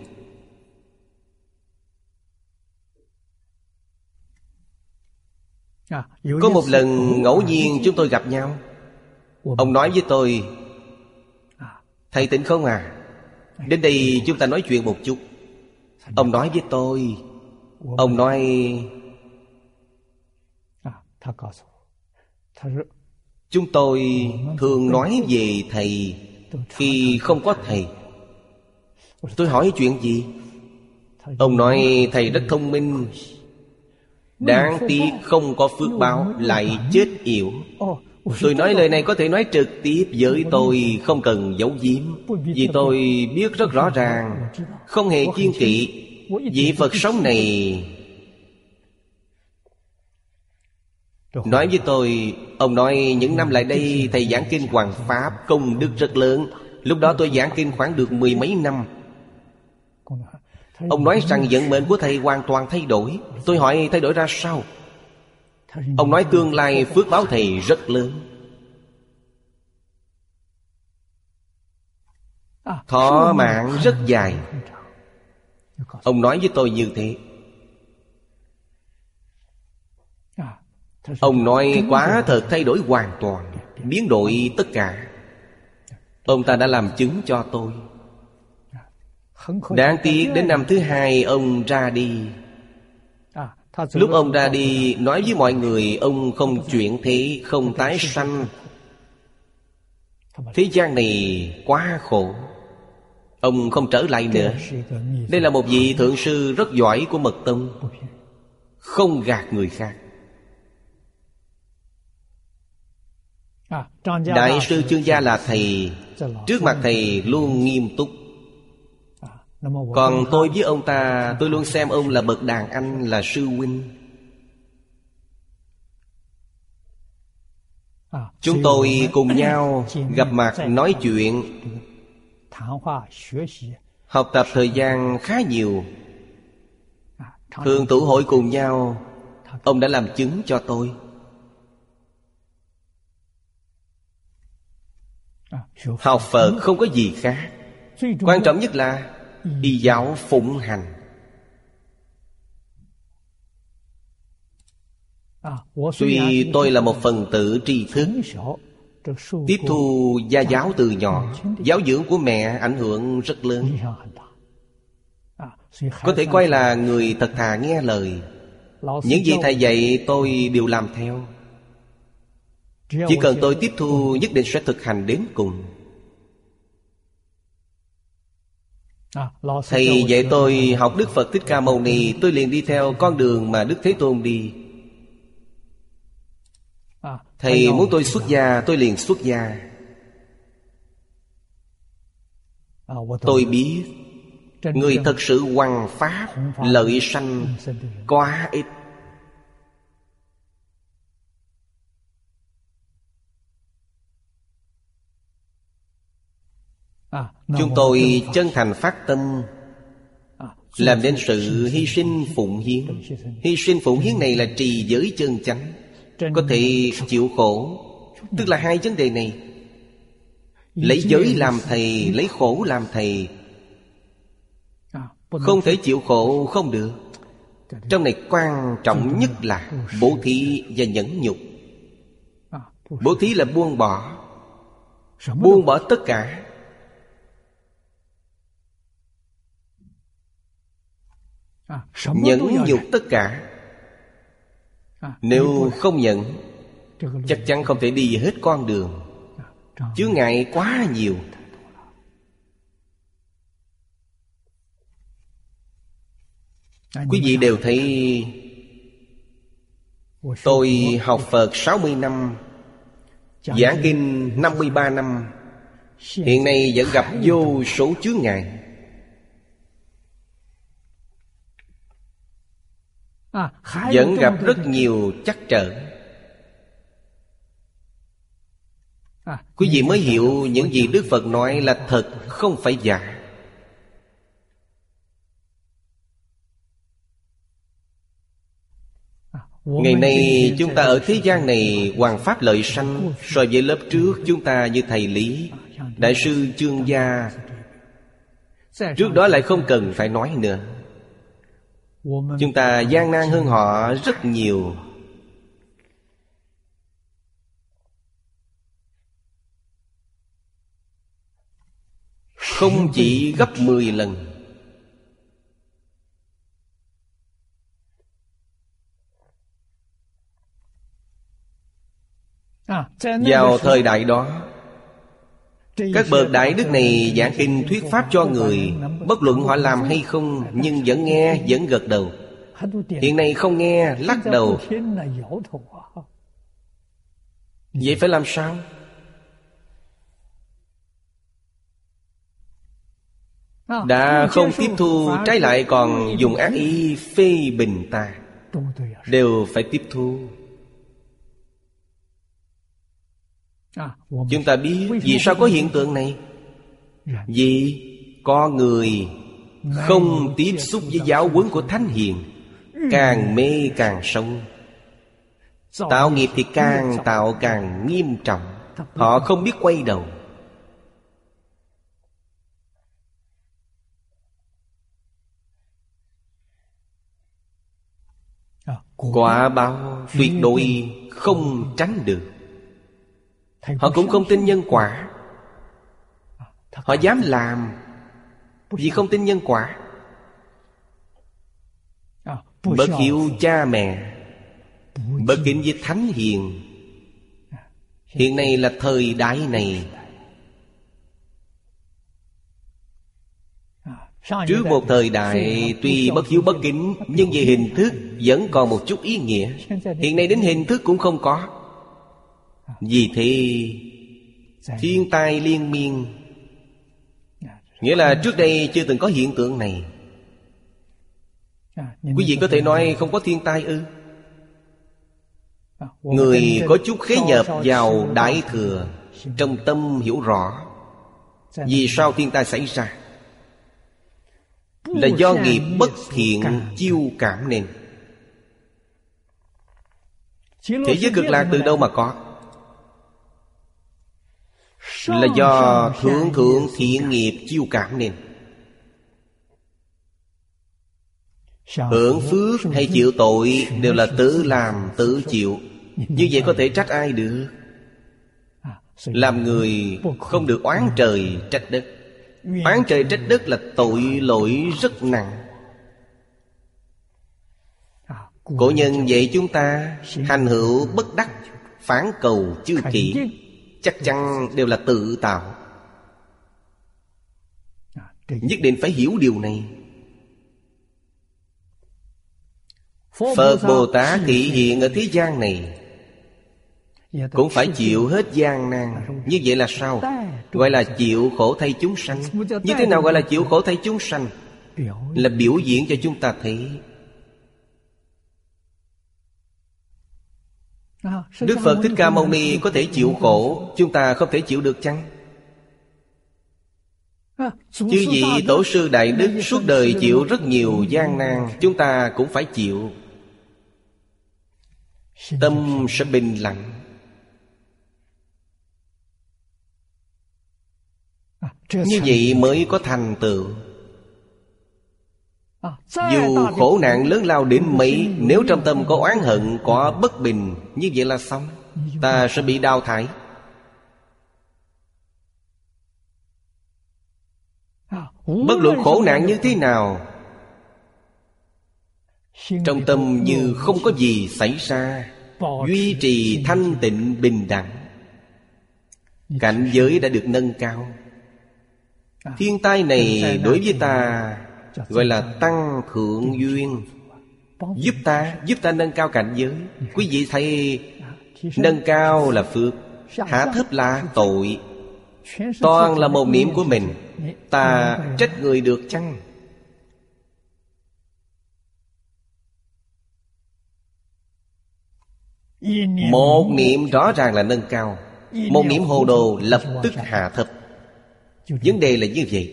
Có một lần ngẫu nhiên chúng tôi gặp nhau. Ông nói với tôi: "Thầy tỉnh không à? Đến đây chúng ta nói chuyện một chút." Ông nói với tôi, ông nói: "Chúng tôi thường nói về thầy khi không có thầy." Tôi hỏi chuyện gì? Ông nói thầy rất thông minh, đáng tiếc không có phước báo, lại chết yểu. Tôi nói lời này có thể nói trực tiếp với tôi, không cần giấu giếm. Vì tôi biết rất rõ ràng, không hề kiêng kỵ. Vị Phật sống này nói với tôi, ông nói những năm lại đây thầy giảng kinh Hoàng Pháp công đức rất lớn. Lúc đó tôi giảng kinh khoảng được mười mấy năm. Ông nói rằng vận mệnh của thầy hoàn toàn thay đổi. Tôi hỏi thay đổi ra sao? Ông nói tương lai phước báo thầy rất lớn, thọ mạng rất dài. Ông nói với tôi như thế. Ông nói quả thật thay đổi hoàn toàn, biến đổi tất cả. Ông ta đã làm chứng cho tôi. Đáng tiếc đến năm thứ hai ông ra đi. Lúc ông ra đi, nói với mọi người ông không chuyển thế, không tái sanh. Thế gian này quá khổ, ông không trở lại nữa. Đây là một vị thượng sư rất giỏi của Mật Tông, không gạt người khác. Đại sư Chương Gia là thầy, trước mặt thầy luôn nghiêm túc. Còn tôi với ông ta, tôi luôn xem ông là bậc đàn anh, là sư huynh. Chúng tôi cùng nhau gặp mặt nói chuyện, học tập thời gian khá nhiều. Thường tụ hội cùng nhau, ông đã làm chứng cho tôi. Học Phật không có gì khác, quan trọng nhất là y giáo phụng hành. Tuy tôi là một phần tử tri thức, tiếp thu gia giáo từ nhỏ, giáo dưỡng của mẹ ảnh hưởng rất lớn, có thể coi là người thật thà nghe lời. Những gì thầy dạy tôi đều làm theo. Chỉ cần tôi tiếp thu, nhất định sẽ thực hành đến cùng. Thầy dạy tôi học Đức Phật Thích Ca Mâu Ni, tôi liền đi theo con đường mà Đức Thế Tôn đi. Thầy muốn tôi xuất gia, tôi liền xuất gia. Tôi biết người thật sự hoằng pháp, lợi sanh quá ít. Chúng tôi chân thành phát tâm, làm nên sự hy sinh phụng hiến. Hy sinh phụng hiến này là trì giới chân chánh, có thể chịu khổ. Tức là hai vấn đề này, lấy giới làm thầy, lấy khổ làm thầy. Không thể chịu khổ không được. Trong này quan trọng nhất là bố thí và nhẫn nhục. Bố thí là buông bỏ, buông bỏ tất cả. Nhẫn nhục tất cả. Nếu không nhận, chắc chắn không thể đi hết con đường. Chướng ngại quá nhiều. Quý vị đều thấy tôi học Phật sáu mươi năm, giảng kinh năm mươi ba năm, hiện nay vẫn gặp vô số chướng ngại. Vẫn gặp rất nhiều trắc trở. Quý vị mới hiểu những gì Đức Phật nói là thật, không phải giả. Ngày nay chúng ta ở thế gian này hoằng pháp lợi sanh. So với lớp trước chúng ta như thầy Lý, Đại sư Chương Gia, trước đó lại không cần phải nói nữa. Chúng ta gian nan hơn họ rất nhiều. Không chỉ gấp mười lần. Vào thời đại đó, các bậc đại đức này giảng kinh thuyết pháp cho người, bất luận họ làm hay không, nhưng vẫn nghe, vẫn gật đầu. Hiện nay không nghe, lắc đầu. Vậy phải làm sao? Đã không tiếp thu, trái lại còn dùng ác ý phê bình ta. Đều phải tiếp thu. Chúng ta biết vì sao có hiện tượng này. Vì có người không tiếp xúc với giáo huấn của Thánh Hiền, càng mê càng sâu. Tạo nghiệp thì càng tạo càng nghiêm trọng. Họ không biết quay đầu. Quả báo tuyệt đối không tránh được. Họ cũng không tin nhân quả. Họ dám làm vì không tin nhân quả. Bất hiếu cha mẹ, bất kính với Thánh Hiền. Hiện nay là thời đại này. Trước một thời đại tuy bất hiếu bất kính, nhưng về hình thức vẫn còn một chút ý nghĩa. Hiện nay đến hình thức cũng không có. Vì thế thiên tai liên miên. Nghĩa là trước đây chưa từng có hiện tượng này. Quý vị có thể nói không có thiên tai ư? Người có chút khế nhập vào Đại Thừa, trong tâm hiểu rõ vì sao thiên tai xảy ra, là do nghiệp bất thiện chiêu cảm nên. Thế giới cực lạc từ đâu mà có? Là do thượng thượng thiện nghiệp chiêu cảm nên. Hưởng phước hay chịu tội đều là tự làm tự chịu. Như vậy có thể trách ai được? Làm người không được oán trời trách đất. Oán trời trách đất là tội lỗi rất nặng. Cổ nhân dạy chúng ta hành hữu bất đắc, phản cầu chư kỷ, chắc chắn đều là tự tạo. Nhất định phải hiểu điều này. Phật Bồ Tát thị hiện ở thế gian này cũng phải chịu hết gian nan. Như vậy là sao? Gọi là chịu khổ thay chúng sanh. Như thế nào gọi là chịu khổ thay chúng sanh? Là biểu diễn cho chúng ta thấy. Đức Phật Thích Ca Mâu Ni có thể chịu khổ, chúng ta không thể chịu được chăng? Chư vị tổ sư đại đức suốt đời chịu rất nhiều gian nan, chúng ta cũng phải chịu. Tâm sẽ bình lặng. Như vậy mới có thành tựu. Dù khổ nạn lớn lao đến mấy, nếu trong tâm có oán hận, có bất bình, như vậy là xong. Ta sẽ bị đào thải. Bất luận khổ nạn như thế nào, trong tâm như không có gì xảy ra, duy trì thanh tịnh bình đẳng, cảnh giới đã được nâng cao. Thiên tai này đối với ta gọi là tăng thượng duyên, giúp ta, giúp ta nâng cao cảnh giới. Quý vị thấy, nâng cao là phước, hạ thấp là tội. Toàn là một niệm của mình, ta trách người được chăng? Một niệm rõ ràng là nâng cao, một niệm hồ đồ lập tức hạ thấp. Vấn đề là như vậy.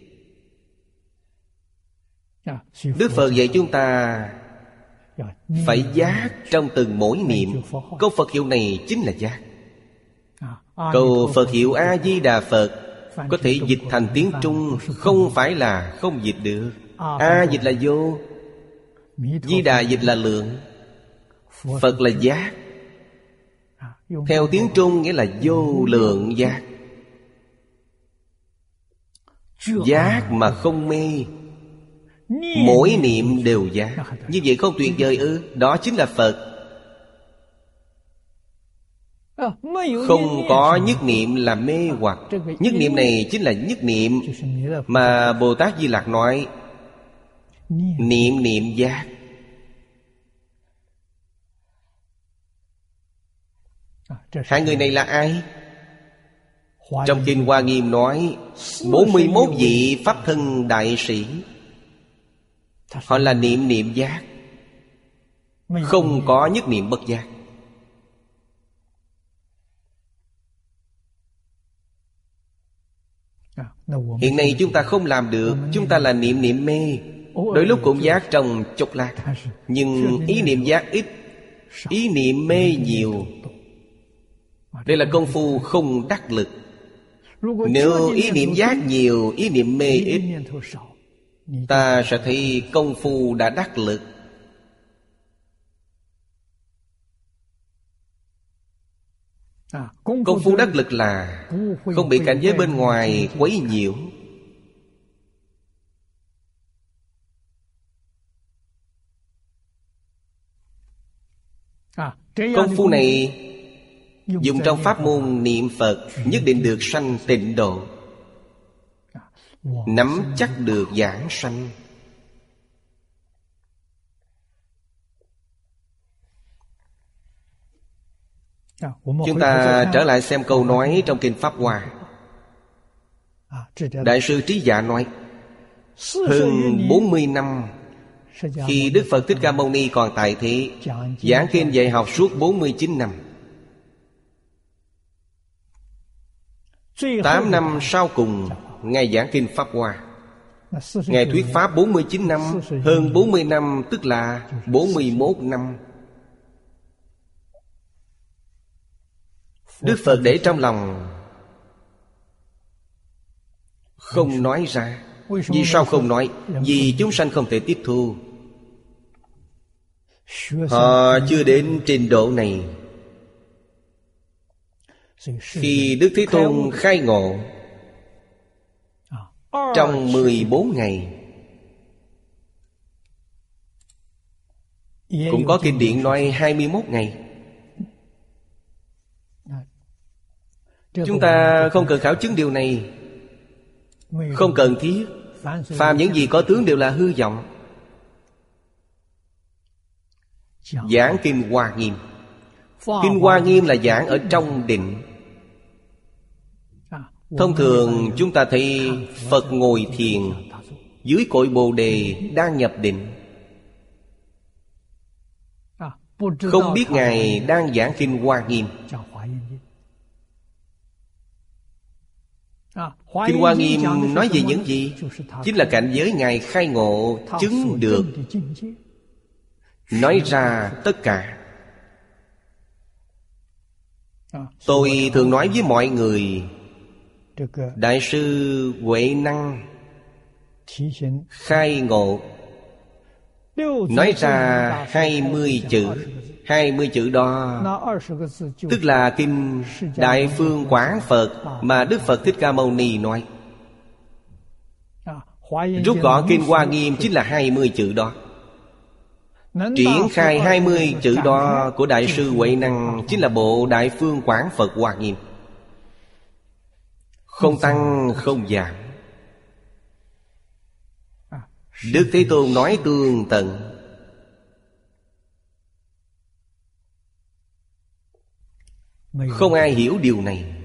Đức Phật dạy chúng ta phải giác trong từng mỗi niệm. Câu Phật hiệu này chính là giác. Câu Phật hiệu A-di-đà Phật có thể dịch thành tiếng Trung, không phải là không dịch được. A dịch là vô, Di Đà dịch là lượng, Phật là giác. Theo tiếng Trung nghĩa là vô lượng giác. Giác mà không mê, mỗi niệm đều giác. Như vậy không tuyệt vời ư? Đó chính là Phật. Không có nhất niệm là mê hoặc. Nhất niệm này chính là nhất niệm mà Bồ Tát Di Lặc nói, niệm niệm giác. Hai người này là ai? Trong Kinh Hoa Nghiêm nói bốn mươi mốt vị Pháp thân đại sĩ, họ là niệm niệm giác, không có nhất niệm bất giác. Hiện nay chúng ta không làm được. Chúng ta là niệm niệm mê, đôi lúc cũng giác trong chốc lát, nhưng ý niệm giác ít, ý niệm mê nhiều. Đây là công phu không đắc lực. Nếu ý niệm giác nhiều, ý niệm mê ít, ta sẽ thấy công phu đã đắc lực. Công phu đắc lực là không bị cảnh giới bên ngoài quấy nhiễu. Công phu này dùng trong pháp môn niệm Phật nhất định được sanh tịnh độ, nắm chắc được giảng sanh. Chúng ta trở lại xem câu nói trong Kinh Pháp Hoa. Đại sư Trí Dạ nói, hơn bốn mươi năm khi Đức Phật Thích Ca Mâu Ni còn tại thế, giảng kinh dạy học suốt bốn mươi chín năm. Tám năm sau cùng Ngài giảng kinh Pháp Hoa. Ngài thuyết pháp bốn mươi chín năm, hơn bốn mươi năm tức là bốn mươi mốt năm. Đức Phật để trong lòng, không nói ra. Vì sao không nói? Vì chúng sanh không thể tiếp thu. Họ chưa đến trình độ này. Khi Đức Thế Tôn khai ngộ trong mười bốn ngày, cũng có kinh điển nói hai mươi mốt ngày. Chúng ta không cần khảo chứng điều này, không cần thiết. Phàm những gì có tướng đều là hư vọng. Giảng Kinh Hoa Nghiêm. Kinh Hoa Nghiêm là giảng ở trong định. Thông thường chúng ta thấy Phật ngồi thiền dưới cội Bồ Đề đang nhập định. Không biết Ngài đang giảng Kinh Hoa Nghiêm. Kinh Hoa Nghiêm nói về những gì? Chính là cảnh giới Ngài khai ngộ chứng được, nói ra tất cả. Tôi thường nói với mọi người, Đại sư Huệ Năng khai ngộ nói ra hai mươi chữ. Hai mươi chữ đó tức là Kinh Đại Phương Quán Phật mà Đức Phật Thích Ca Mâu Ni nói. Rút gọn Kinh Hoa Nghiêm chính là hai mươi chữ đó. Triển khai hai mươi chữ đó của Đại sư Huệ Năng chính là bộ Đại Phương Quán Phật Hoa Nghiêm. Không tăng không giảm. Đức Thế Tôn nói tường tận. Không ai hiểu điều này.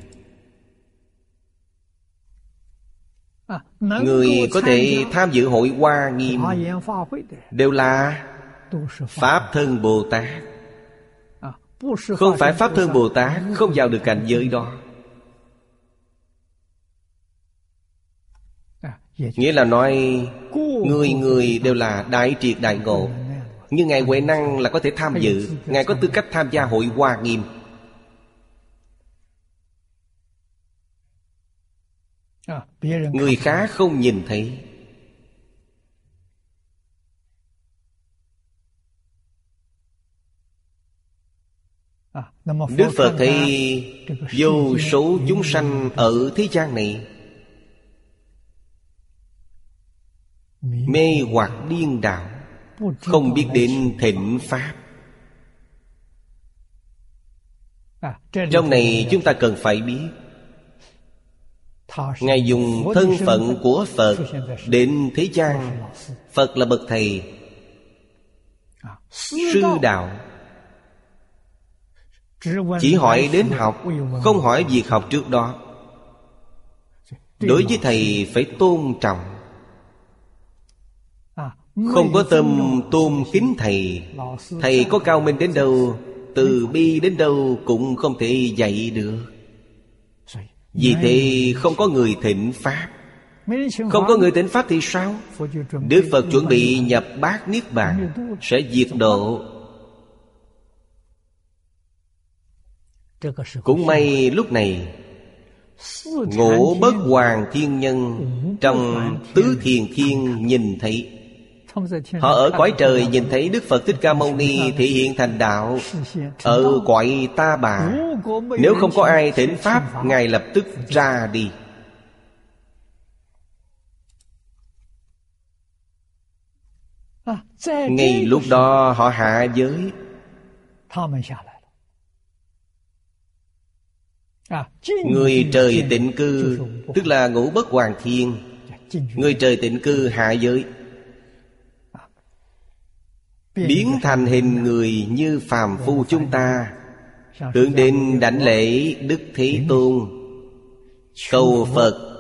Người có thể tham dự hội Hoa Nghiêm đều là Pháp Thân Bồ Tát. Không phải Pháp Thân Bồ Tát không vào được cảnh giới đó. Nghĩa là nói người người đều là đại triệt đại ngộ. Nhưng Ngài Huệ Năng là có thể tham dự. Ngài có tư cách tham gia hội Hoa Nghiêm. Người khác không nhìn thấy. Đức Phật thấy vô số chúng sanh ở thế gian này mê hoặc điên đảo, không biết đến thịnh Pháp. Trong này chúng ta cần phải biết, Ngài dùng thân phận của Phật đến thế gian. Phật là bậc thầy, sư đạo. Chỉ hỏi đến học, không hỏi việc học trước đó. Đối với thầy phải tôn trọng. Không có tâm tôn kính thầy, thầy có cao minh đến đâu, từ bi đến đâu cũng không thể dạy được. Vì thế không có người thịnh Pháp. Không có người thịnh Pháp thì sao? Đức Phật chuẩn bị nhập bát Niết Bàn, sẽ diệt độ. Cũng may lúc này Ngũ Bất Hoàng Thiên Nhân trong Tứ Thiền Thiên nhìn thấy. Họ ở cõi trời nhìn thấy Đức Phật Thích Ca Mâu Ni thể hiện thành đạo ở cõi Ta Bà. Nếu không có ai thỉnh Pháp, Ngài lập tức ra đi. Ngay lúc đó họ hạ giới. Người trời tịnh cư, tức là Ngũ Bất Hoàng Thiên. Người trời tịnh cư hạ giới, biến thành hình người như phàm phu chúng ta, hướng đến đảnh lễ Đức Thế Tôn, cầu Phật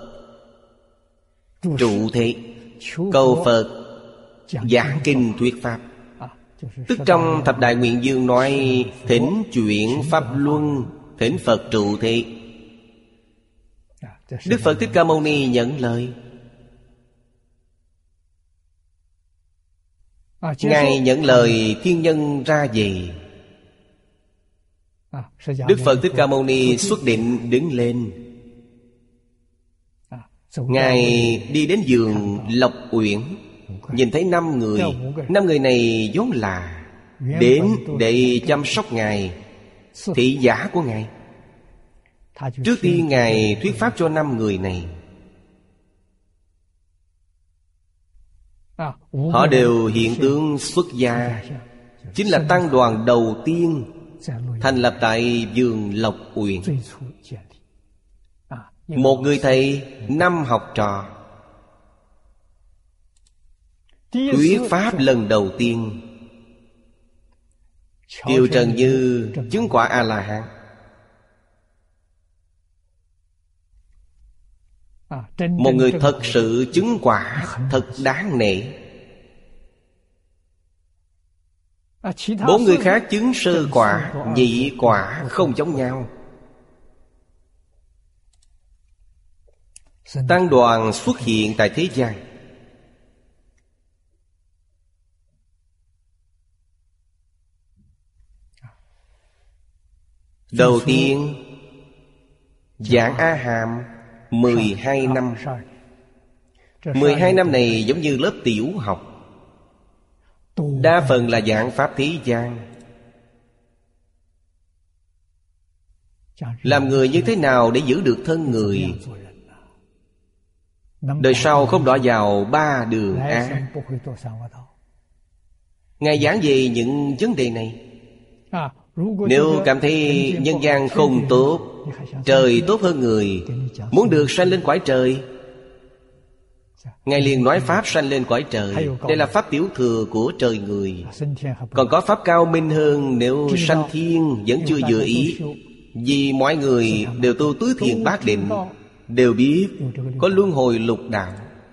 trụ thế, cầu Phật giảng kinh thuyết Pháp. Tức trong Thập Đại Nguyện Dương nói thỉnh chuyển Pháp Luân, thỉnh Phật trụ thế. Đức Phật Thích Ca Mâu Ni nhận lời. Ngài nhận lời thiên nhân ra về. Đức Phật Thích Ca Mâu Ni xuất định đứng lên. Ngài đi đến vườn Lộc Uyển, nhìn thấy năm người. Năm người này vốn là đến để chăm sóc Ngài, thị giả của Ngài. Trước tiên Ngài thuyết pháp cho năm người này. Họ đều hiện tướng xuất gia, chính là tăng đoàn đầu tiên thành lập tại vườn Lộc Uyển. Một người thầy, năm học trò. Thuyết pháp lần đầu tiên, Kiều Trần Như chứng quả A-la-hán. Một người thật sự chứng quả, thật đáng nể. Bốn người khác chứng sơ quả, nhị quả không giống nhau. Tăng đoàn xuất hiện tại thế gian. Đầu tiên giảng A Hàm mười hai năm. Mười hai năm này giống như lớp tiểu học, đa phần là giảng pháp thế gian. Làm người như thế nào để giữ được thân người, đời sau không đọa vào ba đường ác. Ngài giảng về những vấn đề này. Nếu cảm thấy nhân gian không tốt, trời tốt hơn người, muốn được sanh lên cõi trời, Ngài liền nói pháp sanh lên cõi trời. Đây là pháp tiểu thừa của trời người. Còn có pháp cao minh hơn, nếu sanh thiên vẫn chưa vừa ý. Vì mọi người đều tu tứ thiền bát định, đều biết có luân hồi lục đạo.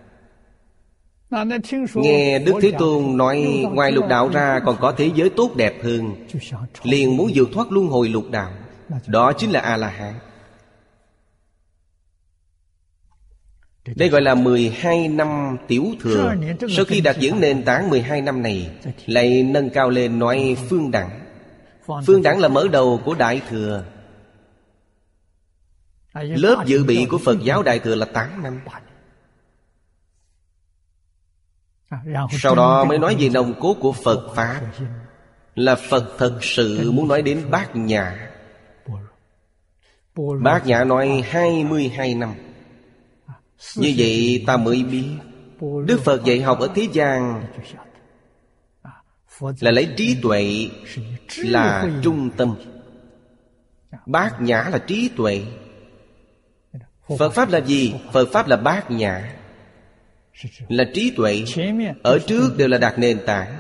Nghe Đức Thế Tôn nói ngoài lục đạo ra còn có thế giới tốt đẹp hơn, liền muốn vượt thoát luân hồi lục đạo. Đó chính là A-la-hán. Đây gọi là mười hai năm tiểu thừa. Sau khi đạt vững nền tảng mười hai năm này, lại nâng cao lên nói phương đẳng. Phương đẳng là mở đầu của đại thừa. Lớp dự bị của Phật giáo đại thừa là tám năm. Sau đó mới nói về nòng cốt của Phật Pháp, là Phật thật sự muốn nói đến Bát Nhã. Bát Nhã nói hai mươi hai năm. Như vậy ta mới biết Đức Phật dạy học ở thế gian là lấy trí tuệ là trung tâm. Bát Nhã là trí tuệ. Phật Pháp là gì? Phật Pháp là Bát Nhã, là trí tuệ. Ở trước đều là đặt nền tảng.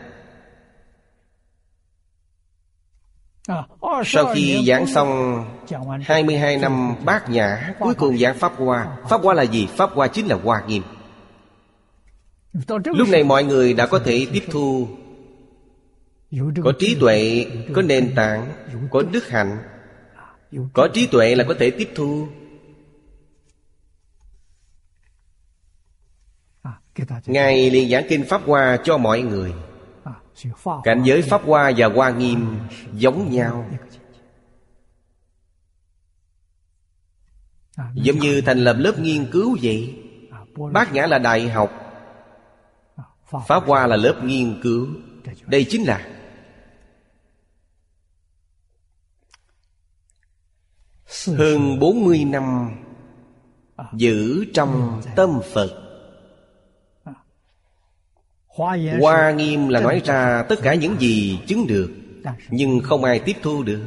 Sau khi giảng xong hai mươi hai năm Bát Nhã, cuối cùng giảng Pháp Hoa. Pháp Hoa là gì? Pháp Hoa chính là Hoa Nghiêm. Lúc này mọi người đã có thể tiếp thu, có trí tuệ, có nền tảng, có đức hạnh. Có trí tuệ là có thể tiếp thu. Ngài liền giảng kinh Pháp Hoa cho mọi người. Cảnh giới Pháp Hoa và Hoa Nghiêm giống nhau, giống như thành lập lớp nghiên cứu vậy. Bát Nhã là đại học, Pháp Hoa là lớp nghiên cứu. Đây chính là hơn bốn mươi năm giữ trong tâm Phật. Hoa Nghiêm là nói ra tất cả những gì chứng được, nhưng không ai tiếp thu được.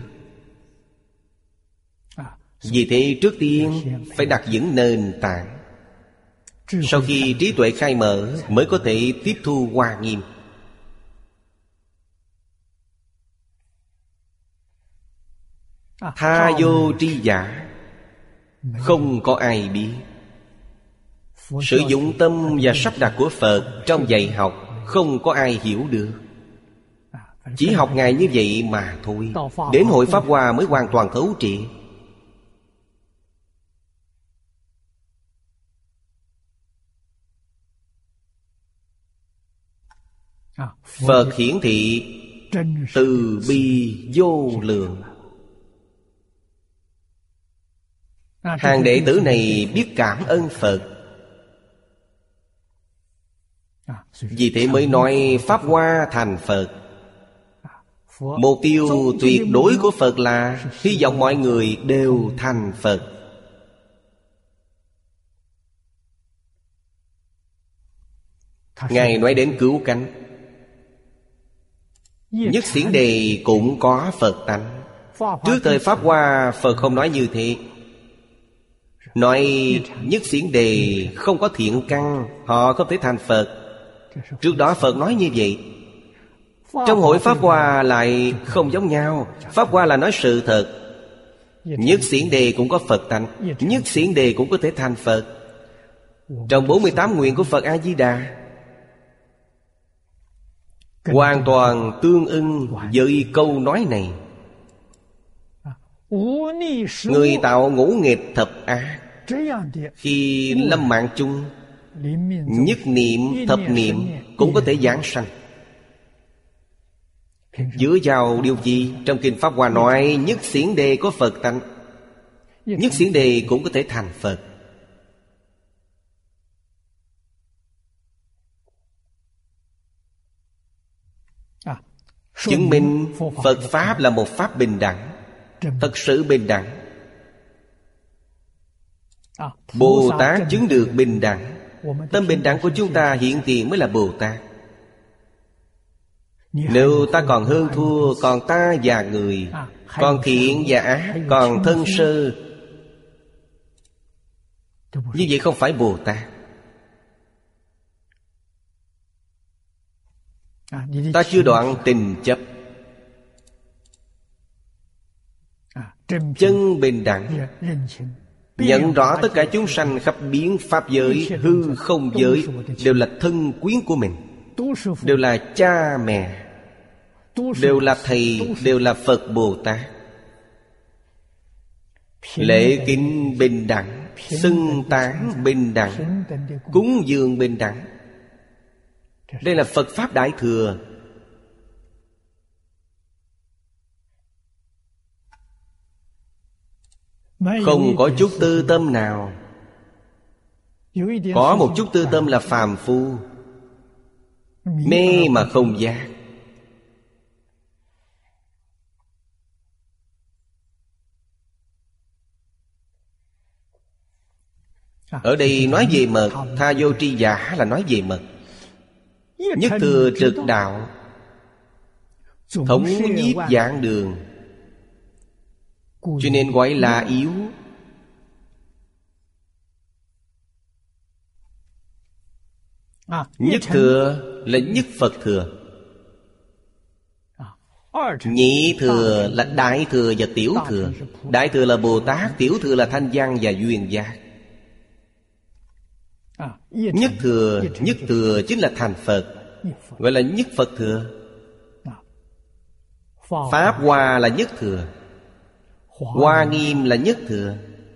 Vì thế trước tiên phải đặt vững nền tảng. Sau khi trí tuệ khai mở mới có thể tiếp thu Hoa Nghiêm. Tha vô tri giả, không có ai biết. Sử dụng tâm và sắp đặt của Phật trong dạy học, không có ai hiểu được. Chỉ học Ngài như vậy mà thôi. Đến hội Pháp Hoa mới hoàn toàn thấu triệt. Phật hiển thị từ bi vô lượng. Hàng đệ tử này biết cảm ơn Phật, vì thế mới nói Pháp Hoa thành Phật. Mục tiêu tuyệt đối của Phật là hy vọng mọi người đều thành Phật. Ngài nói đến cứu cánh. Nhất Xiển Đề cũng có Phật tánh. Trước thời Pháp Hoa, Phật không nói như thế. Nói Nhất Xiển Đề không có thiện căn, họ không thể thành Phật. Trước đó Phật nói như vậy. Trong hội Pháp Hoa lại không giống nhau. Pháp Hoa là nói sự thật. Nhất Xiển Đề cũng có Phật tánh, Nhất Xiển Đề cũng có thể thành Phật. Trong bốn mươi tám nguyện của Phật A-di-đà hoàn toàn tương ưng với câu nói này. Người tạo ngũ nghịch thập ác, khi lâm mạng chung, nhất niệm thập niệm cũng có thể giảng sanh. Dựa vào điều gì? Trong Kinh Pháp Hoa nói Nhất Xiển Đề có Phật tánh, Nhất Xiển Đề cũng có thể thành Phật. Chứng minh Phật Pháp là một Pháp bình đẳng, thật sự bình đẳng. Bồ Tát chứng được bình đẳng. Tâm bình đẳng của chúng ta hiện tiền mới là Bồ Tát. Nếu ta còn hơn thua, còn ta và người, còn thiện và ác, còn thân sơ, như vậy không phải Bồ Tát. Ta chưa đoạn tình chấp. Chân bình đẳng, nhận rõ tất cả chúng sanh khắp biến pháp giới, hư không giới đều là thân quyến của mình, đều là cha mẹ, đều là thầy, đều là Phật Bồ Tát. Lễ kính bình đẳng, xưng tán bình đẳng, cúng dường bình đẳng. Đây là Phật Pháp Đại Thừa. Không có chút tư tâm nào. Có một chút tư tâm là phàm phu, mê mà không giác. Ở đây nói về mật, Tha Vô Tri Giả là nói về mật. Nhất Thừa Trực Đạo, thống nhiếp vạn đường, cho nên gọi là yếu. Nhất Thừa là nhất Phật Thừa. Nhị Thừa là Đại Thừa và Tiểu Thừa. Đại Thừa là Bồ Tát, Tiểu Thừa là Thanh Văn và Duyên Giác. Nhất Thừa, Nhất Thừa chính là thành Phật, gọi là nhất Phật Thừa. Pháp Hoa là Nhất Thừa, Hoa Nghiêm là Nhất Thừa.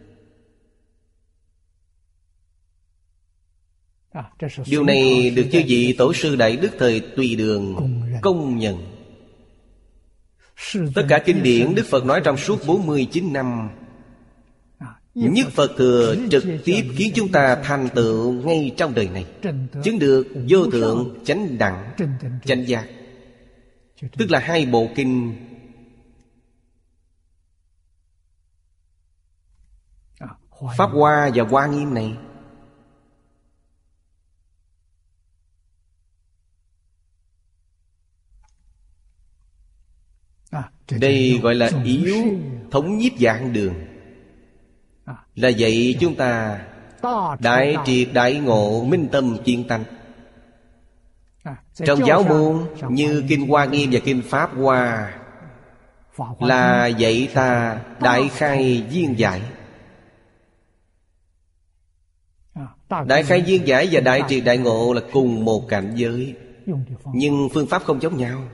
Điều này được chư vị Tổ sư Đại Đức thời Tùy Đường công nhận. Tất cả kinh điển Đức Phật nói trong suốt bốn mươi chín năm, nhất Phật Thừa trực tiếp khiến chúng ta thành tựu ngay trong đời này, chứng được vô thượng chánh đẳng chánh giác. Tức là hai bộ kinh Pháp Hoa và Hoa Nghiêm này. Đây gọi là yếu, thống nhiếp vạn đường. Là vậy chúng ta đại triệt đại ngộ, minh tâm chuyên tánh. Trong giáo môn như Kinh Hoa Nghiêm và Kinh Pháp Hoa là dạy ta đại khai viên giải. Đại khai viên giải và đại triệt đại ngộ là cùng một cảnh giới, nhưng phương pháp không giống nhau.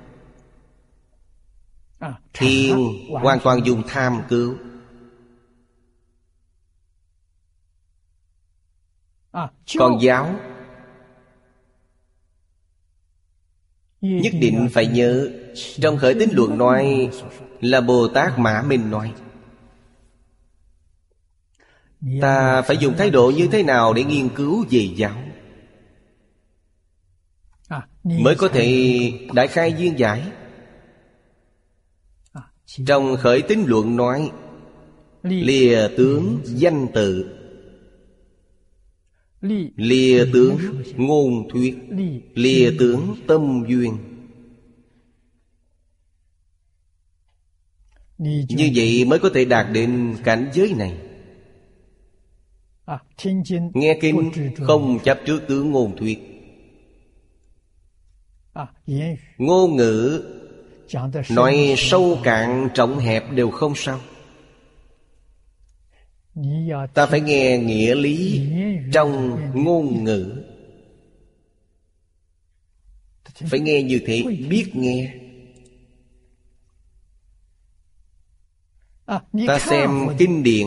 Thiền hoàn toàn dùng tham cứu, còn giáo nhất định phải nhớ. Trong Khởi Tín Luận nói là Bồ Tát Mã Minh nói, ta phải dùng thái độ như thế nào để nghiên cứu về giáo, mới có thể đại khai viên giải. Trong Khởi Tín Luận nói: lìa tướng danh tự, lìa tướng ngôn thuyết, lìa tướng tâm duyên. Như vậy mới có thể đạt đến cảnh giới này. Nghe kinh không chấp trước tướng ngôn thuyết. Ngôn ngữ nói sâu cạn trọng hẹp đều không sao. Ta phải nghe nghĩa lý trong ngôn ngữ. Phải nghe như thế, biết nghe. Ta xem kinh điển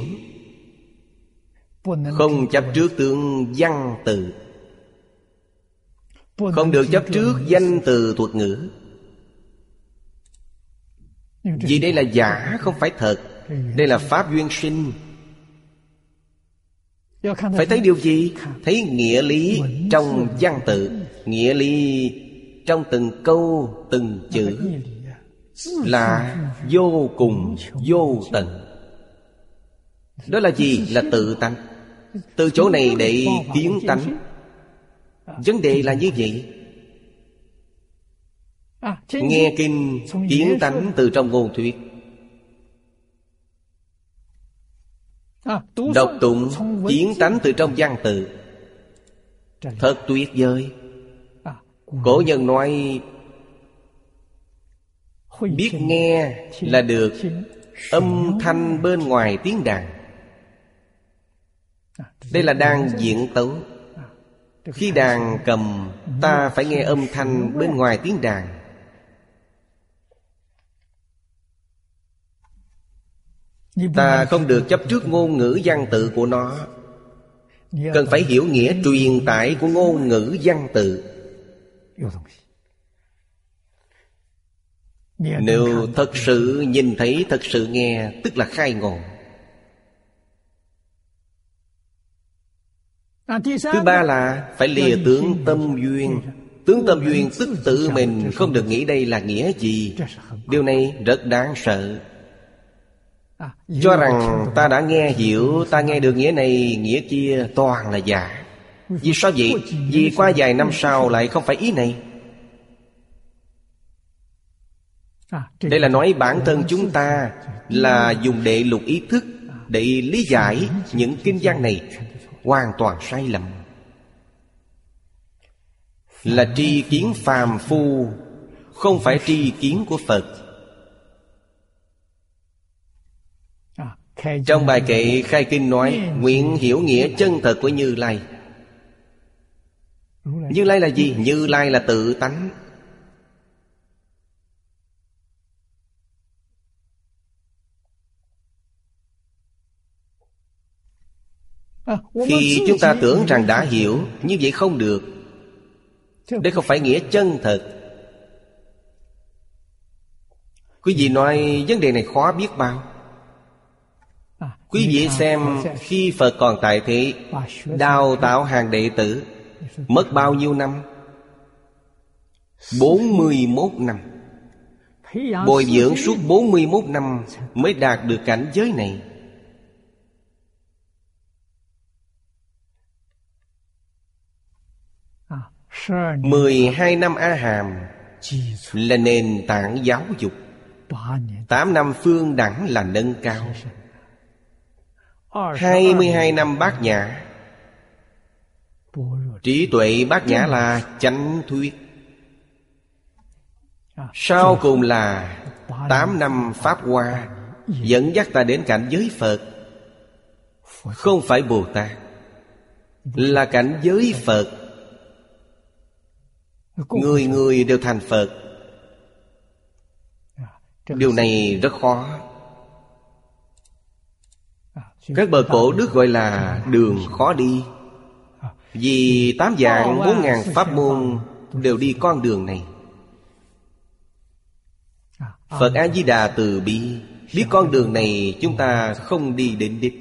không chấp trước tướng văn từ, không được chấp trước danh từ thuật ngữ. Vì đây là giả, không phải thật. Đây là pháp duyên sinh. Phải thấy điều gì? Thấy nghĩa lý trong văn tự, nghĩa lý trong từng câu, từng chữ là vô cùng, vô tận. Đó là gì? Là tự tánh. Từ chỗ này để kiến tánh. Vấn đề là như vậy. Nghe kinh kiến tánh từ trong ngôn thuyết, đọc tụng kiến tánh từ trong văn tự. Thật tuyệt vời. Cổ nhân nói biết nghe là được âm thanh bên ngoài tiếng đàn. Đây là đang diễn tấu. Khi đàn cầm, ta phải nghe âm thanh bên ngoài tiếng đàn. Ta không được chấp trước ngôn ngữ văn tự của nó. Cần phải hiểu nghĩa truyền tải của ngôn ngữ văn tự. Nếu thật sự nhìn thấy, thật sự nghe, tức là khai ngộ. Thứ ba là phải lìa tướng tâm duyên. Tướng tâm duyên tức tự mình không được nghĩ đây là nghĩa gì. Điều này rất đáng sợ. Cho rằng ta đã nghe hiểu, ta nghe được nghĩa này, nghĩa kia toàn là giả. Vì sao vậy? Vì qua vài năm sau lại không phải ý này. Đây là nói bản thân chúng ta là dùng đệ lục ý thức để lý giải những kinh văn này. Hoàn toàn sai lầm. Là tri kiến phàm phu, không phải tri kiến của Phật. Trong bài kệ khai kinh nói: nguyện hiểu nghĩa chân thật của Như Lai. Như Lai là gì? Như Lai là tự tánh. Khi chúng ta tưởng rằng đã hiểu, như vậy không được. Đây không phải nghĩa chân thật. Quý vị nói vấn đề này khó biết bao. Quý vị xem khi Phật còn tại thế, đào tạo hàng đệ tử mất bao nhiêu năm? bốn mươi mốt năm. Bồi dưỡng suốt bốn mươi mốt năm mới đạt được cảnh giới này. Mười hai năm A Hàm là nền tảng giáo dục. Tám năm Phương Đẳng là nâng cao. Hai mươi hai năm Bát Nhã. Trí tuệ Bát Nhã là chánh thuyết. Sau cùng là tám năm Pháp Hoa, dẫn dắt ta đến cảnh giới Phật. Không phải Bồ Tát, là cảnh giới Phật. Người người đều thành Phật. Điều này rất khó. Các bậc cổ đức gọi là đường khó đi. Vì tám vạn bốn ngàn pháp môn đều đi con đường này. Phật A-di-đà từ bi, biết con đường này chúng ta không đi đến đích.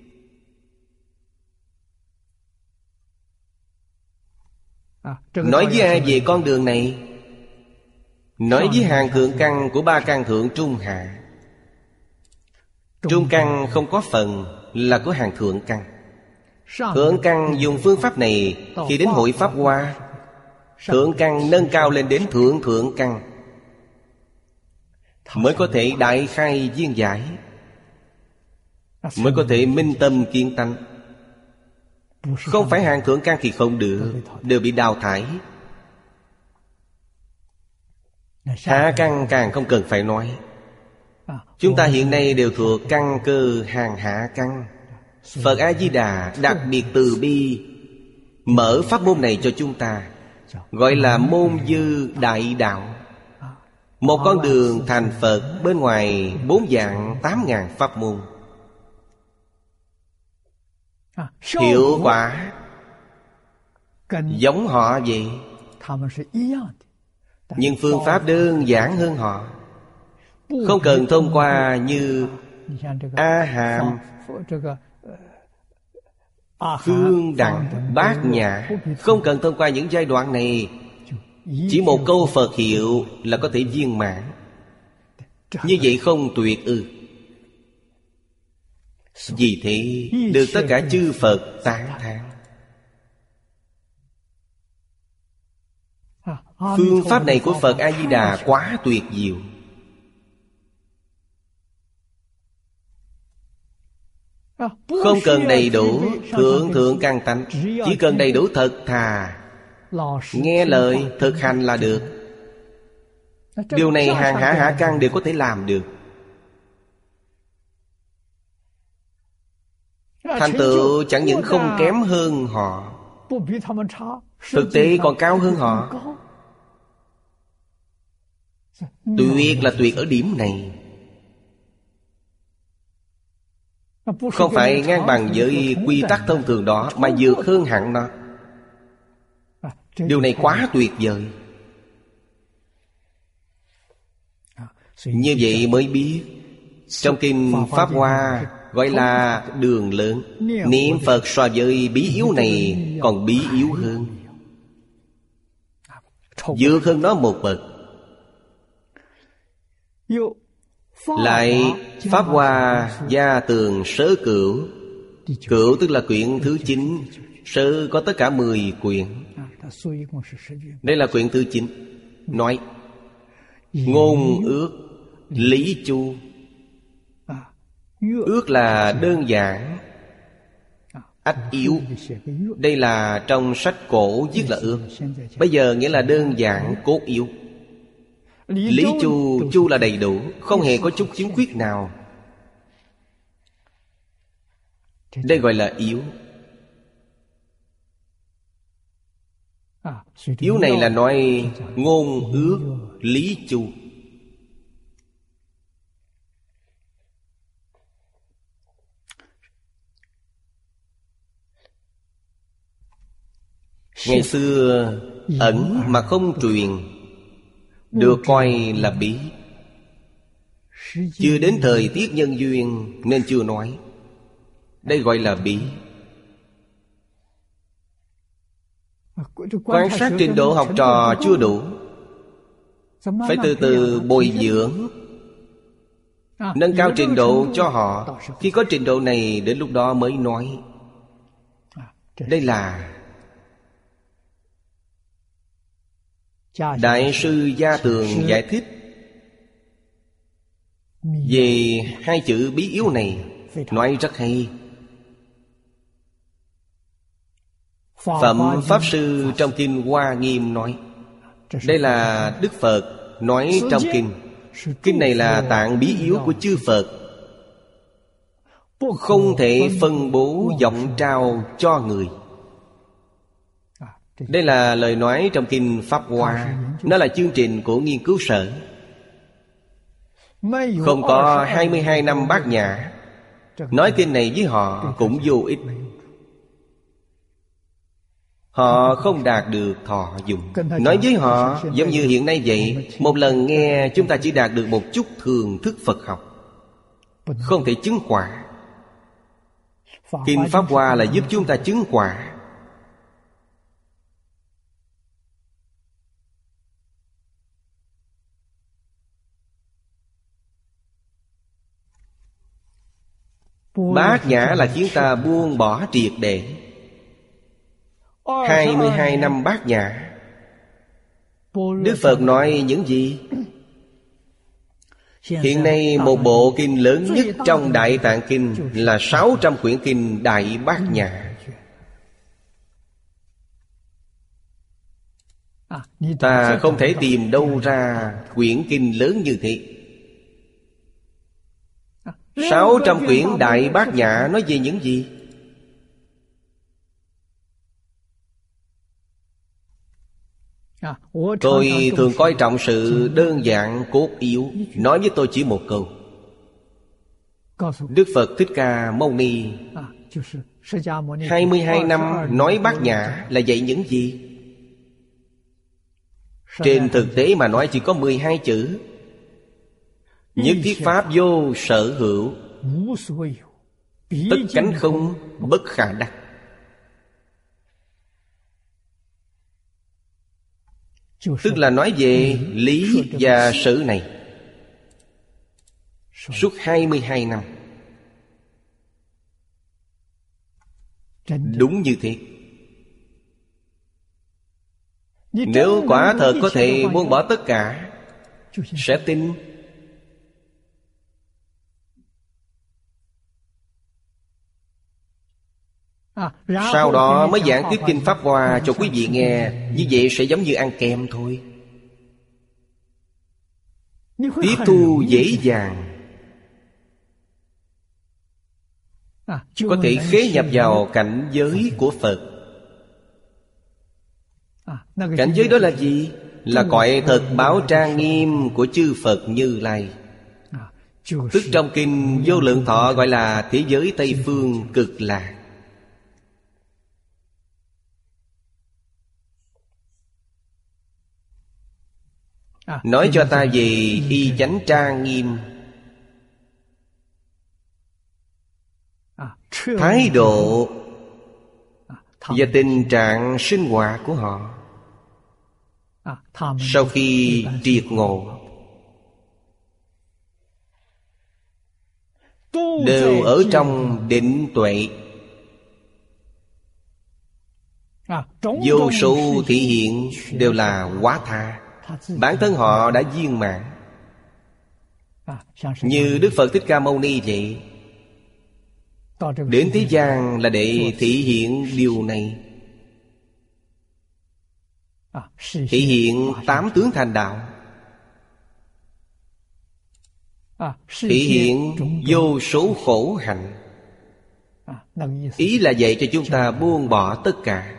Nói với ai về con đường này? Nói với hàng thượng căn của ba căn thượng trung hạ. Trung căn không có phần là của hàng thượng căn. Thượng căn dùng phương pháp này, khi đến hội Pháp Hoa, thượng căn nâng cao lên đến thượng thượng căn, mới có thể đại khai viên giải, mới có thể minh tâm kiến tánh. Không phải hàng thượng căn thì không được, đều bị đào thải. Hạ căn càng không cần phải nói. Chúng ta hiện nay đều thuộc căn cơ hàng hạ căn. Phật A-di-đà đặc biệt từ bi, mở pháp môn này cho chúng ta, gọi là môn dư đại đạo. Một con đường thành Phật, bên ngoài bốn vạn tám ngàn pháp môn. Hiệu quả giống họ vậy, nhưng phương pháp đơn giản hơn họ. Không cần thông qua như A Hàm, Phương Đẳng, Bát Nhã. Không cần thông qua những giai đoạn này. Chỉ một câu Phật hiệu là có thể viên mãn. Như vậy không tuyệt ư? Vì thế được tất cả chư Phật tán thán. Phương pháp này của Phật A-di-đà quá tuyệt diệu. Không cần đầy đủ thượng thượng căn tánh, chỉ cần đầy đủ thật thà, nghe lời thực hành là được. Điều này hàng hạ hạ căn đều có thể làm được. Thành tựu chẳng những không kém hơn họ, thực tế còn cao hơn họ. Tuyệt là tuyệt ở điểm này. Không phải ngang bằng với quy tắc thông thường đó, mà vượt hơn hẳn nó. Điều này quá tuyệt vời. Như vậy mới biết trong kinh Pháp Hoa gọi là đường lớn. Niệm Phật so với bí yếu này còn bí yếu hơn, vượt hơn nó một bậc. Lại Pháp Hoa Gia Tường Sớ Cửu. Cửu tức là quyển thứ chín, Sớ có tất cả mười quyển. Đây là quyển thứ chín. Nói ngôn ước lý chu. Ước là đơn giản, ách yếu. Đây là trong sách cổ viết là ước, bây giờ nghĩa là đơn giản cốt yếu. Lý chu, chu là đầy đủ, không hề có chút khiếm khuyết nào. Đây gọi là yếu. Yếu này là nói ngôn ước lý chu. Ngày xưa ẩn mà không truyền, được coi là bí. Chưa đến thời tiết nhân duyên nên chưa nói. Đây gọi là bí. Quan sát trình độ học trò chưa đủ, phải từ từ bồi dưỡng, nâng cao trình độ cho họ. Khi có trình độ này, đến lúc đó mới nói. Đây là Đại sư Gia Tường giải thích về hai chữ bí yếu này, nói rất hay. Phẩm Pháp Sư trong kinh Hoa Nghiêm nói, đây là Đức Phật nói trong kinh. Kinh này là tạng bí yếu của chư Phật, không thể phân bố vọng trao cho người. Đây là lời nói trong kinh Pháp Hoa. Nó là chương trình của nghiên cứu sở. Không có hai mươi hai năm Bát Nhã, nói kinh này với họ cũng vô ích. Họ không đạt được thọ dụng. Nói với họ giống như hiện nay vậy. Một lần nghe chúng ta chỉ đạt được một chút thường thức Phật học, không thể chứng quả. Kinh Pháp Hoa là giúp chúng ta chứng quả. Bát nhã là khiến ta buông bỏ triệt để. Hai mươi hai năm bát nhã, Đức Phật nói những gì? Hiện nay một bộ kinh lớn nhất trong Đại Tạng Kinh là sáu trăm quyển kinh Đại Bát Nhã. Ta không thể tìm đâu ra quyển kinh lớn như thế. Sáu trăm quyển Đại Bát Nhã nói về những gì? Tôi thường coi trọng sự đơn giản cốt yếu. Nói với tôi chỉ một câu: Đức Phật Thích Ca Mâu Ni hai mươi hai năm nói Bát Nhã là dạy những gì? Trên thực tế mà nói chỉ có mười hai chữ: nhất thiết pháp vô sở hữu, tất cánh không, bất khả đắc. Tức là nói về lý và sự này suốt hai mươi hai năm. Đúng như thế. Nếu quả thật có thể buông bỏ tất cả, sẽ tin. Sau đó mới giảng tiếp kinh Pháp Hoa cho quý vị nghe. Như vậy sẽ giống như ăn kem thôi, tiếp thu dễ dàng, có thể khế nhập vào cảnh giới của Phật. Cảnh giới đó là gì? Là cõi thật báo trang nghiêm của chư Phật Như Lai. Tức trong kinh Vô Lượng Thọ gọi là thế giới Tây Phương Cực Lạc. Nói cho ta về y chánh trang nghiêm, thái độ và tình trạng sinh hoạt của họ sau khi triệt ngộ, đều ở trong định tuệ. Vô số thị hiện đều là quá tha. Bản thân họ đã viên mãn. Như Đức Phật Thích Ca Mâu Ni vậy, đến thế gian là để thị hiện điều này, thị hiện tám tướng thành đạo, thị hiện vô số khổ hạnh. Ý là dạy cho chúng ta buông bỏ tất cả,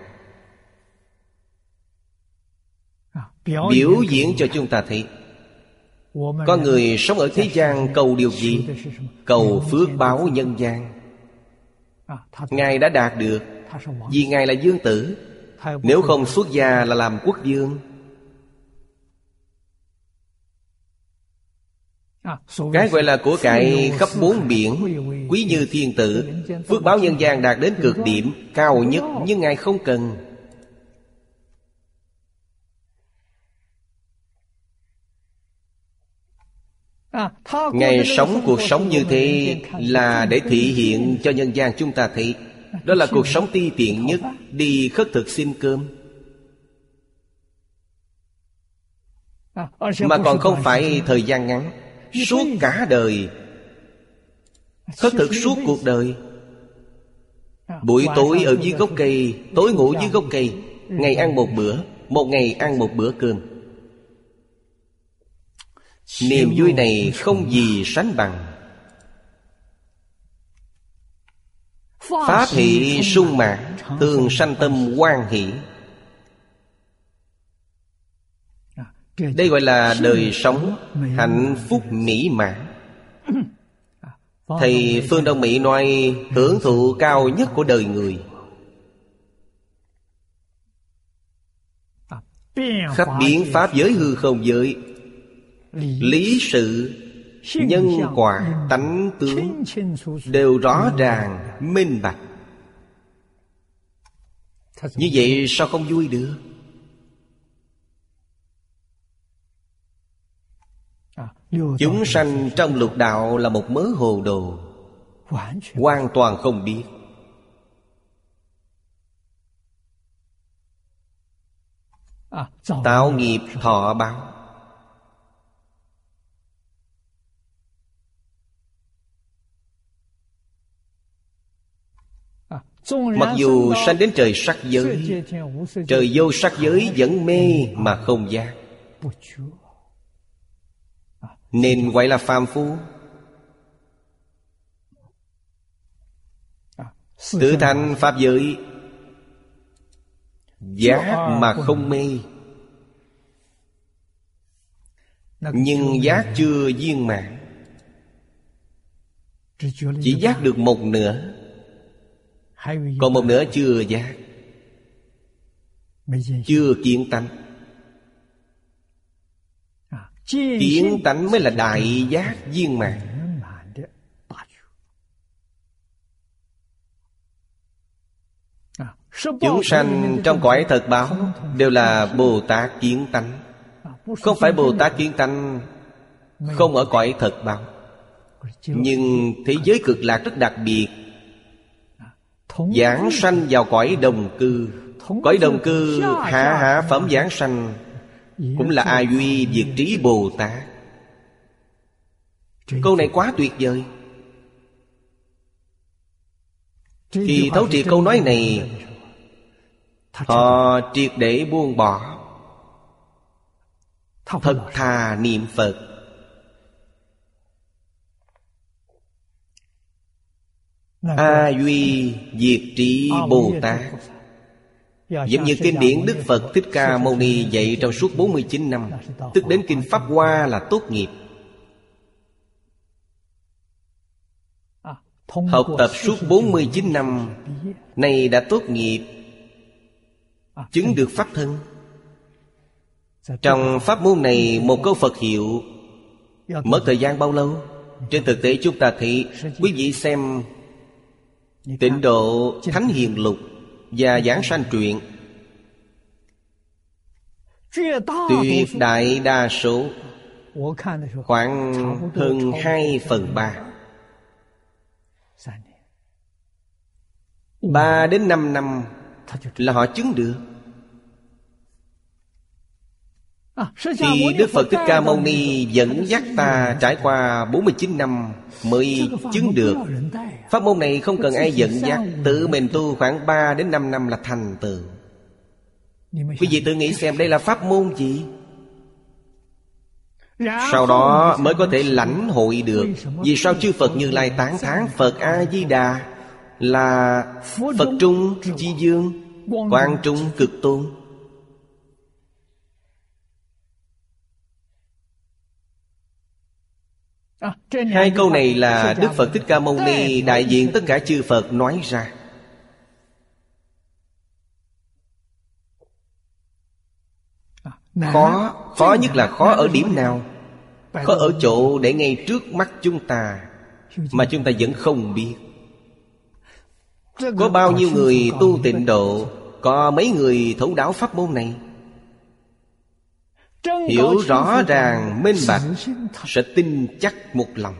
biểu diễn cho chúng ta thấy con người sống ở thế gian cầu điều gì? Cầu phước báo nhân gian. Ngài đã đạt được, vì Ngài là vương tử. Nếu không xuất gia là làm quốc vương. Cái gọi là của cải khắp bốn biển, quý như thiên tử. Phước báo nhân gian đạt đến cực điểm cao nhất, nhưng Ngài không cần. Ngài sống cuộc sống như thế là để thị hiện cho nhân gian chúng ta thấy. Đó là cuộc sống ti tiện nhất, đi khất thực xin cơm. Mà còn không phải thời gian ngắn, suốt cả đời, khất thực suốt cuộc đời. Buổi tối ở dưới gốc cây, tối ngủ dưới gốc cây. Ngày ăn một bữa, một ngày ăn một bữa cơm. Niềm vui này không gì sánh bằng. Pháp hỷ sung mãn, thường sanh tâm hoan hỷ. Đây gọi là đời sống hạnh phúc mỹ mãn. Thầy Phương Đông Mỹ nói hưởng thụ cao nhất của đời người. Khắp biến pháp giới hư không giới, lý sự, nhân quả, tánh tướng đều rõ ràng, minh bạch. Như vậy sao không vui được? Chúng sanh trong lục đạo là một mớ hồ đồ. hoàn toàn không biết. Tạo nghiệp thọ báo. Mặc dù sanh đến trời sắc giới, trời vô sắc giới vẫn mê mà không giác, nên gọi là phàm phu. Tự thành pháp giới, giác mà không mê. Nhưng giác chưa viên mãn, chỉ giác được một nửa, còn một nửa chưa giác, chưa kiến tánh. Kiến tánh mới là đại giác viên mãn. Chúng sanh trong cõi thật báo đều là Bồ Tát kiến tánh. Không phải Bồ Tát kiến tánh không ở cõi thật báo. Nhưng thế giới cực lạc rất đặc biệt, giảng sanh vào cõi đồng cư. Cõi đồng cư hạ hạ phẩm giảng sanh cũng là A Duy Diệt Trí Bồ Tát. Câu này quá tuyệt vời. Khi thấu triệt câu nói này, họ triệt để buông bỏ, thật thà niệm Phật. A Duy Diệt Trí Bồ Tát, giống như kinh điển Đức Phật Thích Ca Mâu Ni dạy trong suốt bốn mươi chín năm, tức đến kinh Pháp Hoa là tốt nghiệp. Học tập suốt bốn mươi chín năm, nay đã tốt nghiệp, chứng được Pháp thân. Trong pháp môn này, một câu Phật hiệu mất thời gian bao lâu? Trên thực tế chúng ta thấy, quý vị xem Tịnh Độ Thánh Hiền Lục và Giảng Sanh Truyện, tuyệt đại đa số, khoảng hơn hai phần ba, ba đến năm năm là họ chứng được. Thì Đức Phật Thích Ca Mâu Ni dẫn dắt ta trải qua bốn mươi chín năm mới chứng được. Pháp môn này không cần ai dẫn dắt, tự mình tu khoảng ba đến năm năm là thành tựu. Quý vị tự nghĩ xem đây là pháp môn gì? Sau đó mới có thể lãnh hội được. Vì sao chư Phật Như Lai tán thán Phật A-di-đà là Phật Trung Chi Dương, Quang Trung Cực Tôn? Hai câu này là Đức Phật Thích Ca Mâu Ni đại diện tất cả chư Phật nói ra. Khó, khó nhất là khó ở điểm nào? Khó ở chỗ để ngay trước mắt chúng ta mà chúng ta vẫn không biết. Có bao nhiêu người tu Tịnh Độ, có mấy người thấu đáo pháp môn này, hiểu rõ ràng minh bạch, sẽ tin chắc một lòng.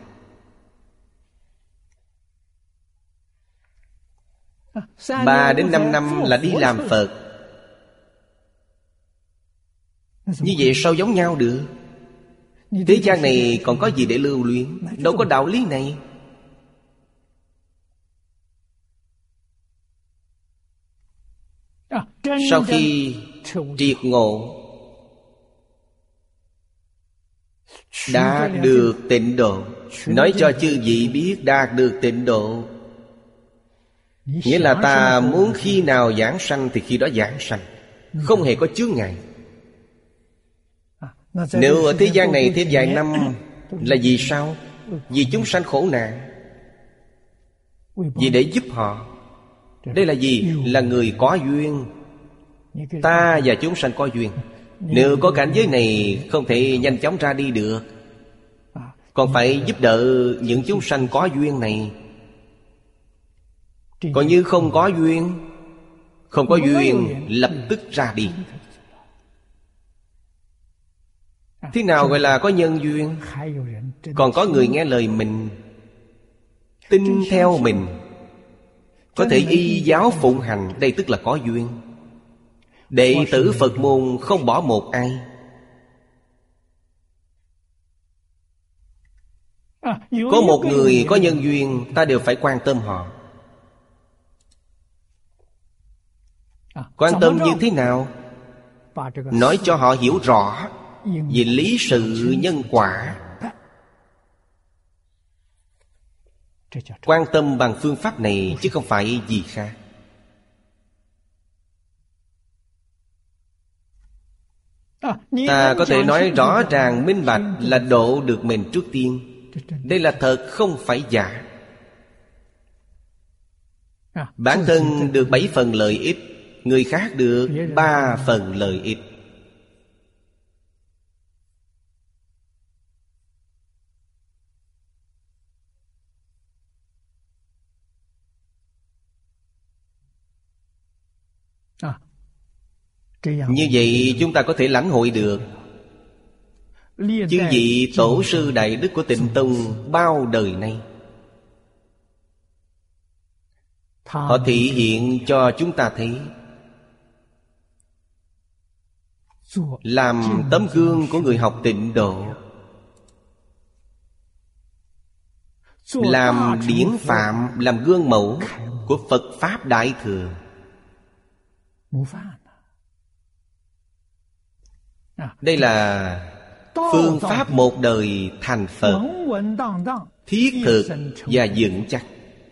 Ba đến năm năm là đi làm Phật. Như vậy sao giống nhau được? Thế gian này còn có gì để lưu luyến? Đâu có đạo lý này. Sau khi triệt ngộ, đạt được Tịnh Độ, nói cho chư vị biết đạt được Tịnh Độ, nghĩa là ta muốn khi nào giảng sanh thì khi đó giảng sanh, không hề có chướng ngại. Nếu ở thế gian này thêm vài năm là vì sao? Vì chúng sanh khổ nạn, vì để giúp họ. Đây là gì? Là người có duyên. Ta và chúng sanh có duyên. Nếu có cảnh giới này không thể nhanh chóng ra đi được, còn phải giúp đỡ những chúng sanh có duyên này. Còn như không có duyên, không có duyên lập tức ra đi. Thế nào gọi là có nhân duyên? Còn có người nghe lời mình, tin theo mình, có thể y giáo phụng hành. Đây tức là có duyên. Đệ tử Phật môn không bỏ một ai. Có một người có nhân duyên, ta đều phải quan tâm họ. Quan tâm như thế nào? Nói cho họ hiểu rõ về lý sự nhân quả. Quan tâm bằng phương pháp này chứ không phải gì khác. Ta có thể nói rõ ràng minh bạch là độ được mình trước tiên. Đây là thật, không phải giả. Bản thân được bảy phần lợi ích, người khác được ba phần lợi ích. Như vậy chúng ta có thể lãnh hội được chư vị tổ sư đại đức của Tịnh Tông bao đời nay. Họ thị hiện cho chúng ta thấy, làm tấm gương của người học tịnh độ, làm điển phạm, làm gương mẫu của Phật Pháp Đại Thừa. Đây là phương pháp một đời thành Phật, thiết thực và vững chắc.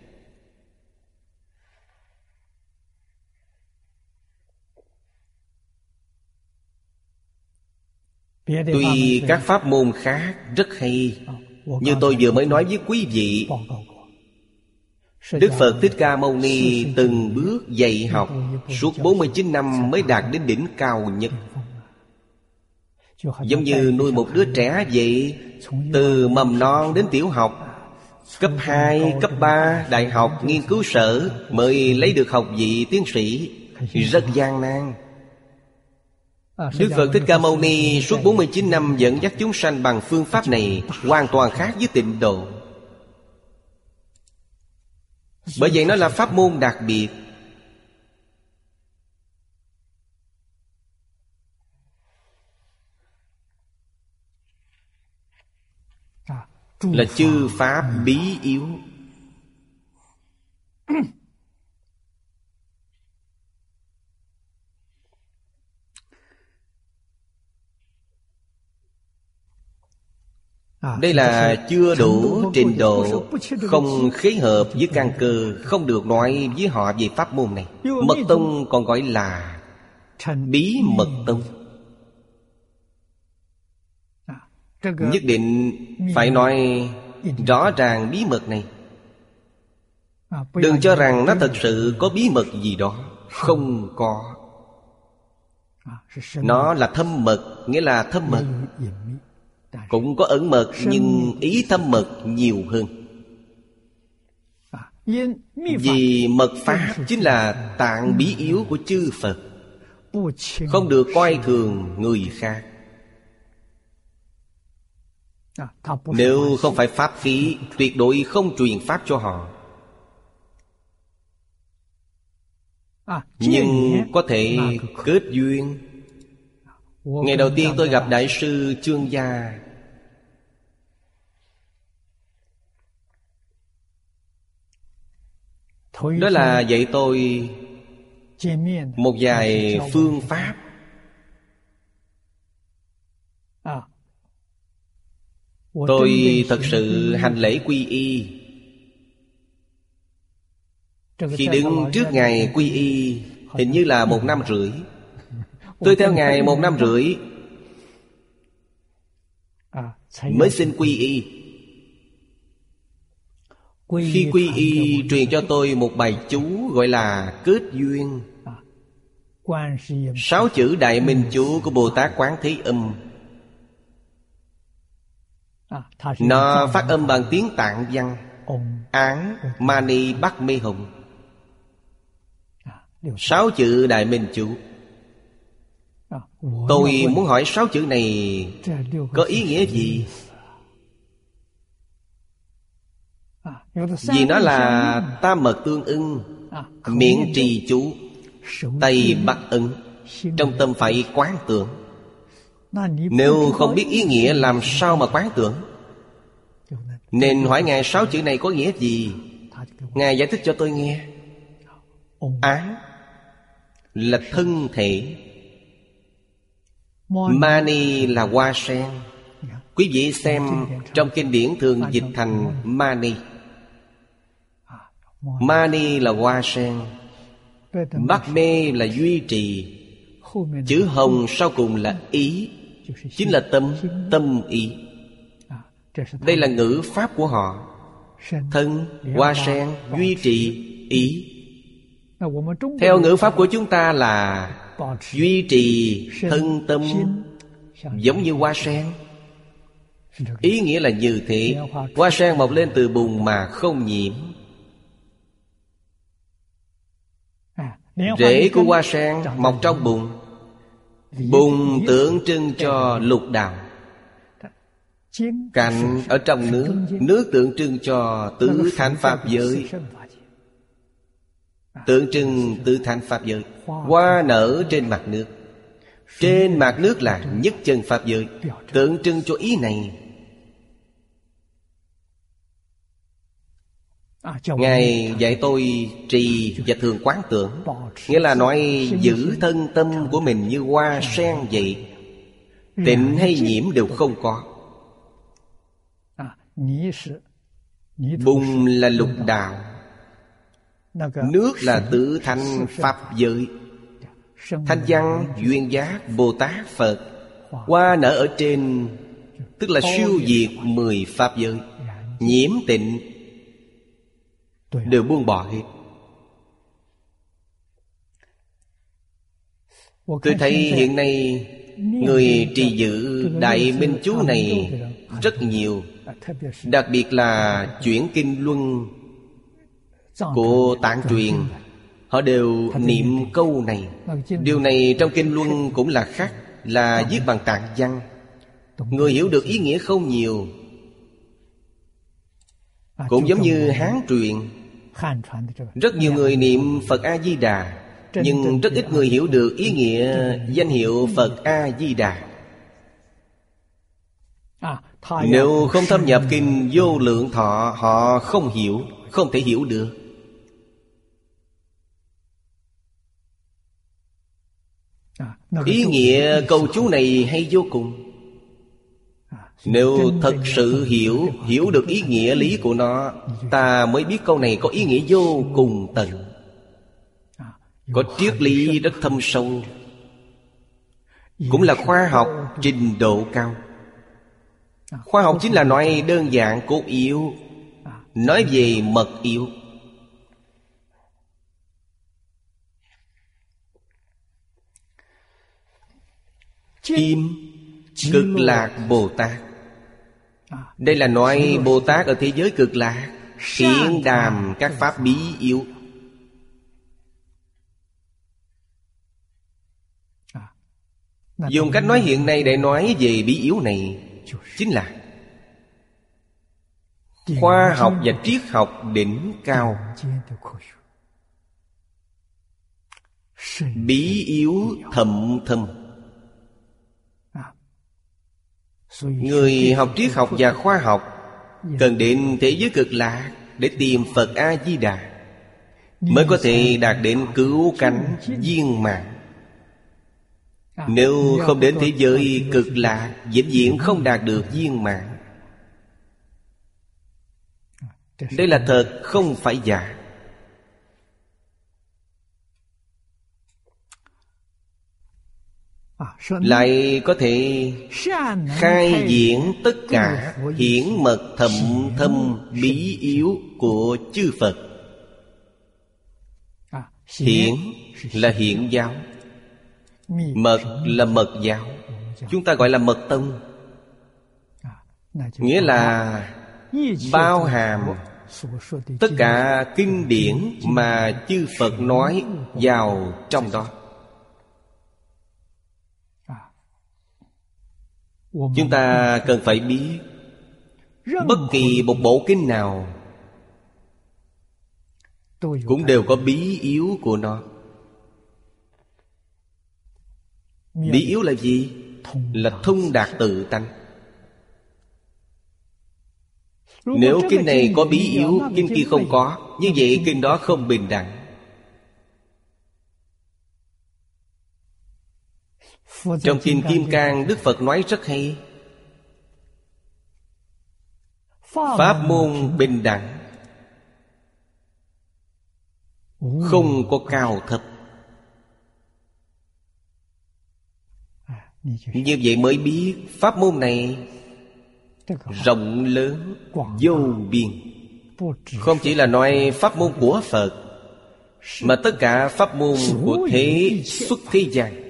Tuy các pháp môn khác rất hay, như tôi vừa mới nói với quý vị, Đức Phật Thích Ca Mâu Ni từng bước dạy học suốt bốn mươi chín năm mới đạt đến đỉnh cao nhất. Giống như nuôi một đứa trẻ vậy, từ mầm non đến tiểu học, cấp hai, cấp ba, đại học, nghiên cứu sở mới lấy được học vị tiến sĩ. Rất gian nan. Đức Phật Thích Ca Mâu Ni suốt bốn mươi chín năm dẫn dắt chúng sanh bằng phương pháp này, hoàn toàn khác với tịnh độ. Bởi vậy nó là pháp môn đặc biệt. Là chư pháp bí yếu. Đây là chưa đủ trình độ, không khế hợp với căn cơ, không được nói với họ về pháp môn này. Mật tông còn gọi là bí mật tông. Nhất định phải nói rõ ràng bí mật này. Đừng cho rằng nó thật sự có bí mật gì đó. Không có. Nó là thâm mật, nghĩa là thâm mật. Cũng có ẩn mật, nhưng ý thâm mật nhiều hơn. Vì mật pháp chính là tạng bí yếu của chư Phật, không được coi thường người khác. Nếu không phải pháp khí, tuyệt đối không truyền pháp cho họ. Nhưng có thể kết duyên. Ngày đầu tiên tôi gặp Đại sư Chương Gia, đó là dạy tôi một vài phương pháp. Tôi thật sự hành lễ quy y. Khi đứng trước Ngài quy y, hình như là một năm rưỡi. Tôi theo Ngài một năm rưỡi mới xin quy y. Khi quy y, truyền cho tôi một bài chú gọi là kết duyên. Sáu chữ Đại Minh Chú của Bồ Tát Quán Thế Âm. Nó phát âm bằng tiếng Tạng văn: Án Mani Bắc Mê Hồng. Sáu chữ Đại Minh Chú. Tôi muốn hỏi sáu chữ này có ý nghĩa gì? Vì nó là tam mật tương ưng. Miệng trì chú, tay bắt ấn, trong tâm phải quán tưởng. Nếu không biết ý nghĩa làm sao mà quán tưởng? Nên hỏi Ngài sáu chữ này có nghĩa gì? Ngài giải thích cho tôi nghe. Áng là thân thể, Mani là hoa sen. Quý vị xem trong kinh điển thường dịch thành Mani. Mani là hoa sen, Bát mê là duy trì, chữ hồng sau cùng là ý, chính là tâm, tâm ý. Đây là ngữ pháp của họ. Thân, hoa sen, duy trì, ý. Theo ngữ pháp của chúng ta là duy trì thân tâm giống như hoa sen. Ý nghĩa là như thế. Hoa sen mọc lên từ bùn mà không nhiễm. Rễ của hoa sen mọc trong bùn. Bùn tượng trưng cho lục đạo. Cành ở trong nước, nước tượng trưng cho tứ thánh pháp giới, tượng trưng tứ thánh pháp giới. Hoa nở trên mặt nước, trên mặt nước là nhất chân pháp giới, tượng trưng cho ý này. Ngài dạy tôi trì và thường quán tưởng, nghĩa là nói giữ thân tâm của mình như hoa sen vậy, tịnh hay nhiễm đều không có. Bùn là lục đạo, nước là tứ thánh pháp giới, Thanh Văn, Duyên Giác, Bồ Tát, Phật. Hoa nở ở trên, tức là siêu diệt mười pháp giới. Nhiễm tịnh đều buông bỏ hết. Tôi thấy hiện nay người trì giữ Đại Minh Chú này rất nhiều. Đặc biệt là chuyển kinh luân của Tạng truyền, họ đều niệm câu này. Điều này trong kinh luân cũng là khác, là viết bằng tạng văn. Người hiểu được ý nghĩa không nhiều. Cũng giống như Hán truyền, rất nhiều người niệm Phật A-di-đà, nhưng rất ít người hiểu được ý nghĩa danh hiệu Phật A-di-đà. Nếu không thâm nhập kinh Vô Lượng Thọ, họ không hiểu, không thể hiểu được. Ý nghĩa câu chú này hay vô cùng. Nếu thật sự hiểu, hiểu được ý nghĩa lý của nó, ta mới biết câu này có ý nghĩa vô cùng tận, có triết lý rất thâm sâu, cũng là khoa học trình độ cao. Khoa học chính là nói đơn giản cốt yếu, nói về mật yếu. Kim Cực Lạc Bồ Tát, đây là nói Bồ Tát ở thế giới cực lạc, hiển đàm các pháp bí yếu. Dùng cách nói hiện nay để nói về bí yếu này, chính là khoa học và triết học đỉnh cao. Bí yếu thậm thâm. Người học triết học và khoa học cần đến thế giới cực lạc để tìm Phật A-di-đà, mới có thể đạt đến cứu cánh viên mãn. Nếu không đến thế giới cực lạc, vĩnh viễn không đạt được viên mãn. Đây là thật, không phải giả. Lại có thể khai diễn tất cả hiển mật thậm thâm bí yếu của chư Phật. Hiển là hiển giáo, mật là mật giáo, chúng ta gọi là mật tông. Nghĩa là bao hàm tất cả kinh điển mà chư Phật nói vào trong đó. Chúng ta cần phải biết, bất kỳ một bộ kinh nào cũng đều có bí yếu của nó. Bí yếu là gì? Là thông đạt tự tánh. Nếu kinh này có bí yếu, kinh kia không có, như vậy kinh đó không bình đẳng. Trong kinh Kim Cang, Đức Phật nói rất hay: pháp môn bình đẳng, không có cao thấp. Như vậy mới biết pháp môn này rộng lớn vô biên. Không chỉ là nói pháp môn của Phật, mà tất cả pháp môn của thế xuất thế gian.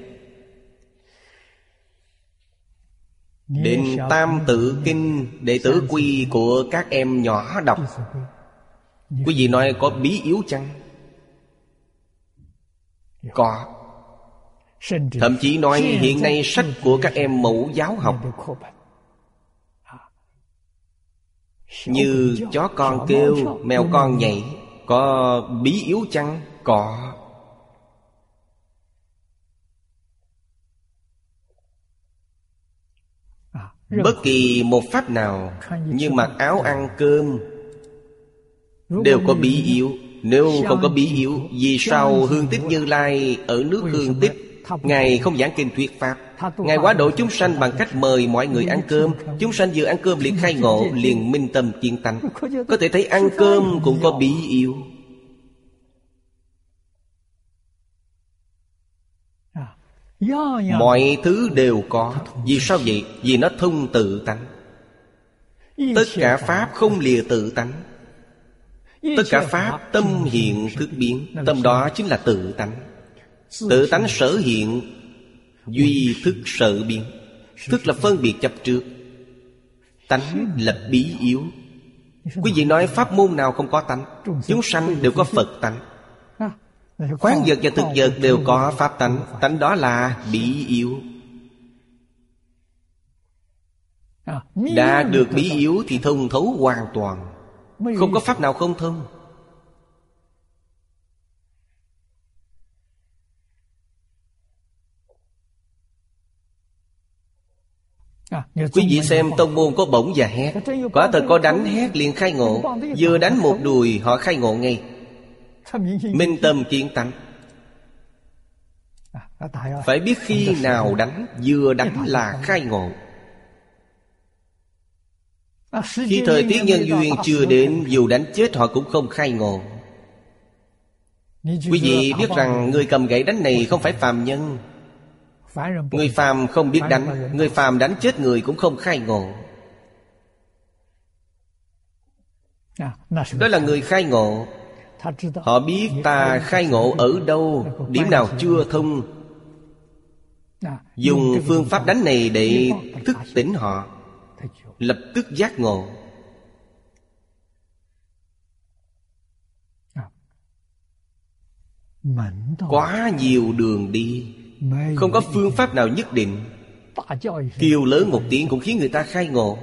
Đến Tam Tự Kinh, Đệ Tử Quy của các em nhỏ đọc, quý vị nói có bí yếu chăng? Có. Thậm chí nói hiện nay sách của các em mẫu giáo học, như chó con kêu, mèo con nhảy, có bí yếu chăng? Có. Bất kỳ một pháp nào như mặc áo ăn cơm đều có bí yếu. Nếu không có bí yếu, vì sao Hương Tích Như Lai ở nước Hương Tích, Ngài không giảng kinh thuyết pháp? Ngài hóa độ chúng sanh bằng cách mời mọi người ăn cơm. Chúng sanh vừa ăn cơm liền khai ngộ, liền minh tâm kiến tánh. Có thể thấy ăn cơm cũng có bí yếu. Mọi thứ đều có. Vì sao vậy? Vì nó thông tự tánh. Tất cả pháp không lìa tự tánh. Tất cả pháp tâm hiện thức biến. Tâm đó chính là tự tánh. Tự tánh sở hiện, duy thức sở biến. Thức là phân biệt chấp trước, tánh là bí yếu. Quý vị nói pháp môn nào không có tánh? Chúng sanh đều có Phật tánh. Khoáng vật và thực vật đều có pháp tánh. Tánh đó là bí yếu. Đã được bí yếu thì thông thấu hoàn toàn. Không có pháp nào không thông. Quý vị xem tông môn có bổng và hét. Quả thật có đánh hét liền khai ngộ. Vừa đánh một đùi họ khai ngộ ngay. Minh tâm kiến tánh. Phải biết khi nào đánh. Vừa đánh là khai ngộ. Khi thời tiết nhân duyên chưa đến, dù đánh chết họ cũng không khai ngộ. Quý vị biết rằng người cầm gậy đánh này không phải phàm nhân. Người phàm không biết đánh. Người phàm đánh chết người cũng không khai ngộ. Đó là người khai ngộ. Họ biết ta khai ngộ ở đâu, điểm nào chưa thông, dùng phương pháp đánh này để thức tỉnh họ, lập tức giác ngộ. Quá nhiều đường đi, không có phương pháp nào nhất định. Kêu lớn một tiếng cũng khiến người ta khai ngộ.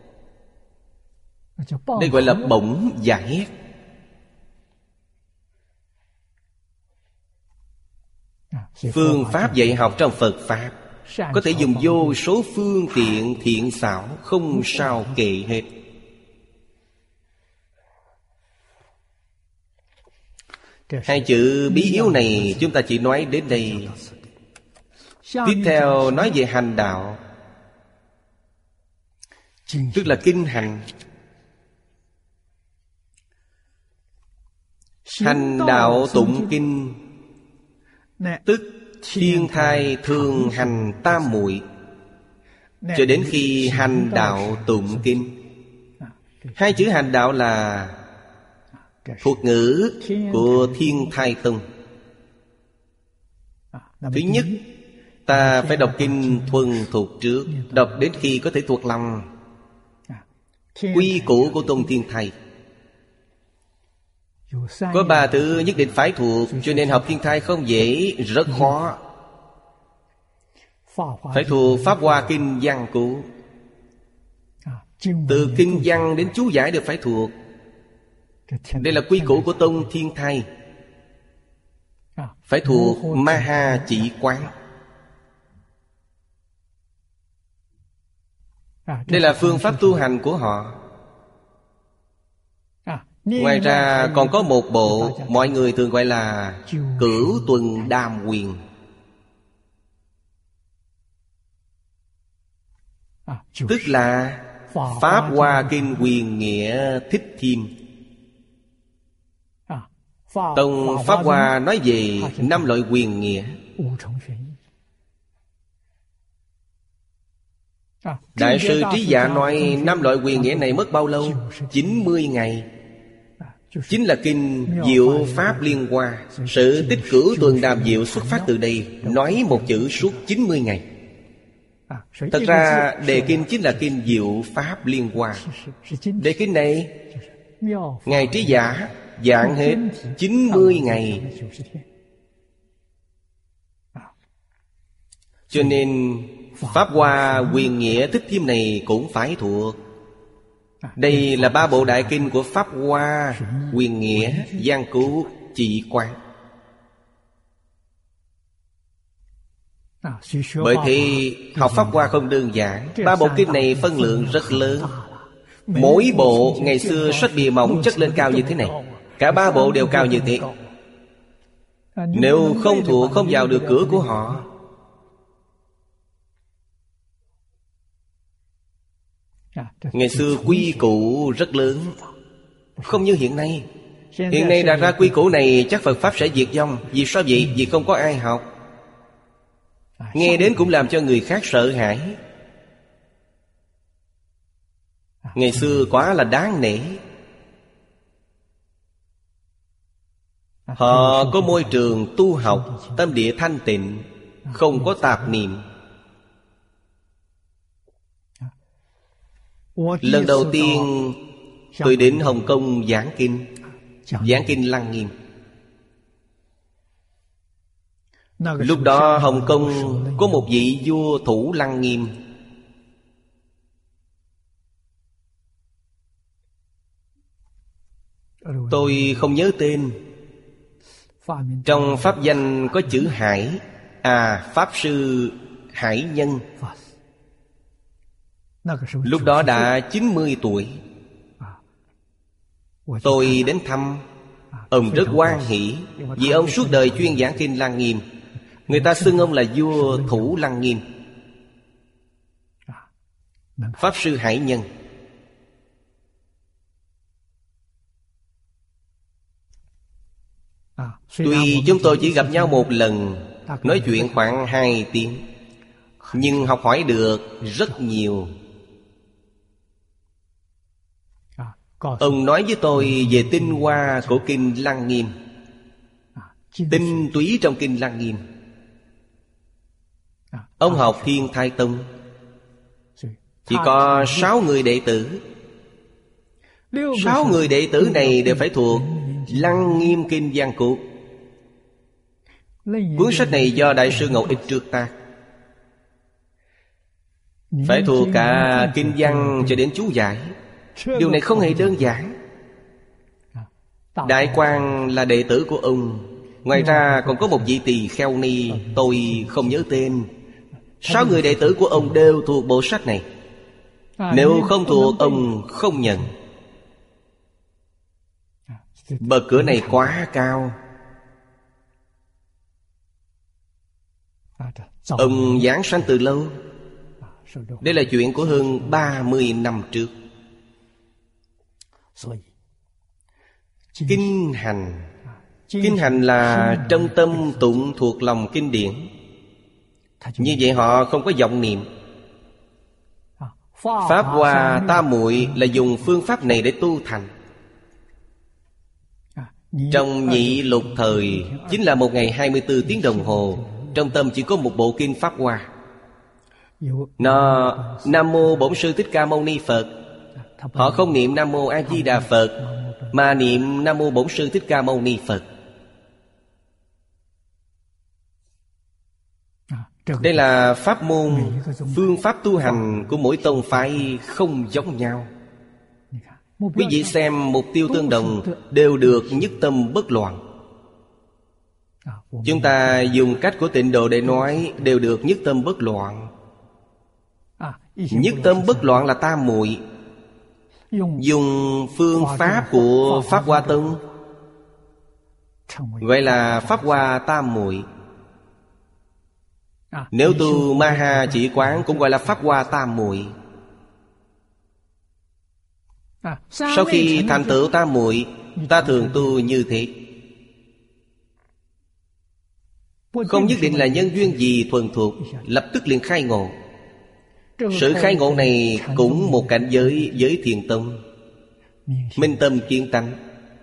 Đây gọi là bổng và hét. Phương pháp dạy học trong Phật Pháp có thể dùng vô số phương tiện thiện xảo, không sao kể hết. Hai chữ bí yếu này chúng ta chỉ nói đến đây. Tiếp theo nói về hành đạo, tức là kinh hành. Hành đạo tụng kinh, tức thiên thai thường hành tam muội, cho đến khi hành đạo tụng kinh. Hai chữ hành đạo là thuật ngữ của Thiên Thai Tông. Thứ nhất, ta phải đọc kinh thuần thuộc trước, đọc đến khi có thể thuộc lòng. Quy củ của Tôn Thiên Thai có ba thứ nhất định phải thuộc, cho nên học Thiên Thai không dễ, rất khó. Phải thuộc Pháp Hoa Kinh văn cú, từ kinh văn đến chú giải đều phải thuộc. Đây là quy củ của Tông Thiên Thai. Phải thuộc Maha Chỉ Quán. Đây là phương pháp tu hành của họ. Ngoài ra còn có một bộ mọi người thường gọi là Cửu Tuần Đàm Quyền. Tức là Pháp Hoa Kinh Quyền Nghĩa Thích Thiêm. Tông Pháp Hoa nói về năm loại quyền nghĩa. Đại sư Trí Dạ nói năm loại quyền nghĩa này mất bao lâu? chín mươi ngày. Chính là kinh Diệu Pháp Liên Hoa. Sự tích Cửu Tuần Đàm Diệu xuất phát từ đây. Nói một chữ suốt chín mươi ngày. Thật ra đề kinh chính là kinh Diệu Pháp Liên Hoa. Đề kinh này Ngài Trí Giả giảng hết chín mươi ngày. Cho nên Pháp Hoa Quyền Nghĩa Thích Thiêm này cũng phải thuộc. Đây là ba bộ đại kinh của Pháp Hoa, Quyền Nghĩa, Giang Cứu, Chỉ Quán. Bởi thì học Pháp Hoa không đơn giản. Ba bộ kinh này phân lượng rất lớn. Mỗi bộ ngày xưa sách bìa mỏng chất lên cao như thế này. Cả ba bộ đều cao như thế. Nếu không thuộc không vào được cửa của họ. Ngày xưa quy củ rất lớn, không như hiện nay. Hiện nay đặt ra quy củ này chắc Phật Pháp sẽ diệt vong. Vì sao vậy? Vì không có ai học. Nghe đến cũng làm cho người khác sợ hãi. Ngày xưa quá là đáng nể. Họ có môi trường tu học, tâm địa thanh tịnh, không có tạp niệm. Lần đầu tiên tôi đến Hồng Kông giảng kinh, giảng kinh Lăng Nghiêm. Lúc đó Hồng Kông có một vị vua Thủ Lăng Nghiêm. Tôi không nhớ tên. Trong pháp danh có chữ Hải. À, Pháp Sư Hải Nhân. Lúc đó đã chín mươi tuổi. Tôi đến thăm. Ông rất hoan hỷ, vì ông suốt đời chuyên giảng kinh Lăng Nghiêm. Người ta xưng ông là vua Thủ Lăng Nghiêm, Pháp Sư Hải Nhân. Tuy chúng tôi chỉ gặp nhau một lần, nói chuyện khoảng hai tiếng, nhưng học hỏi được rất nhiều. Ông nói với tôi về tinh hoa của kinh Lăng Nghiêm, tinh túy trong kinh Lăng Nghiêm. Ông học Thiên Thai Tông, chỉ có sáu người đệ tử. Sáu người đệ tử này đều phải thuộc Lăng Nghiêm Kinh Giang Cú. Cuốn sách này do Đại sư Ngẫu Ích trước tác. Phải thuộc cả kinh văn cho đến chú giải. Điều này không hề đơn giản. Đại Quang là đệ tử của ông. Ngoài ra còn có một vị tỳ kheo ni, tôi không nhớ tên. Sáu người đệ tử của ông đều thuộc bộ sách này. Nếu không thuộc, ông không nhận. Bậc cửa này quá cao. Ông giảng sanh từ lâu. Đây là chuyện của hơn ba mươi năm trước. Kinh hành. Kinh hành là trong tâm tụng thuộc lòng kinh điển. Như vậy họ không có vọng niệm. Pháp Hoa Tam Muội là dùng phương pháp này để tu thành. Trong nhị lục thời, chính là một ngày hai mươi bốn tiếng đồng hồ, trong tâm chỉ có một bộ kinh Pháp Hoa. Nó Nam Mô Bổn Sư Thích Ca Mâu Ni Phật. Họ không niệm Nam Mô A Di Đà Phật, mà niệm Nam Mô Bổn Sư Thích Ca Mâu Ni Phật. Đây là pháp môn, phương pháp tu hành của mỗi tông phái không giống nhau. Quý vị xem mục tiêu tương đồng, đều được nhất tâm bất loạn. Chúng ta dùng cách của tịnh độ để nói, đều được nhất tâm bất loạn. Nhất tâm bất loạn là tam muội. Dùng phương pháp của Pháp Hoa Tông gọi là Pháp Hoa tam muội. Nếu tu Ma Ha Chỉ Quán cũng gọi là Pháp Hoa tam muội. Sau khi thành tựu tam muội, ta thường tu như thế. Không nhất định là nhân duyên gì thuần thuộc, lập tức liền khai ngộ. Sự khai ngộ này cũng một cảnh giới với Thiền Tông. Minh tâm kiến tánh,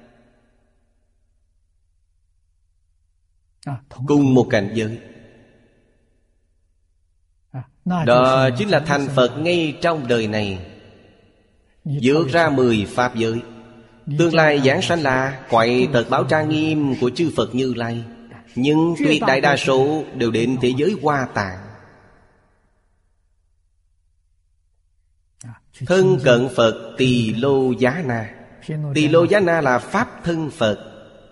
cùng một cảnh giới. Đó chính là thành Phật ngay trong đời này. Vượt ra mười pháp giới, tương lai giảng sanh là quậy tật báo trang nghiêm của chư Phật Như Lai. Nhưng tuyệt đại đa số đều đến thế giới Hoa Tạng. Thân cận Phật Tỳ Lô Giá Na. Tỳ Lô Giá Na là Pháp thân Phật.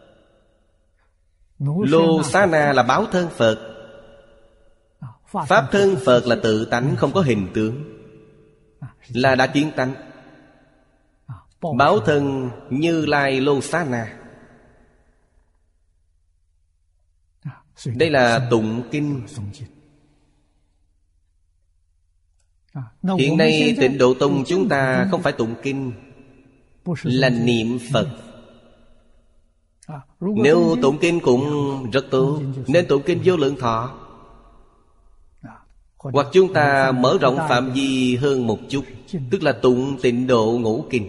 Lô Xá Na là báo thân Phật. Pháp thân Phật là tự tánh, không có hình tướng, là đã kiến tánh. Báo thân Như Lai Lô Xá Na. Đây là tụng kinh. Hiện nay Tịnh Độ Tông chúng ta không phải tụng kinh, là niệm Phật. Nếu tụng kinh cũng rất tốt, nên tụng kinh Vô Lượng Thọ. Hoặc chúng ta mở rộng phạm vi hơn một chút, tức là tụng Tịnh Độ Ngũ Kinh.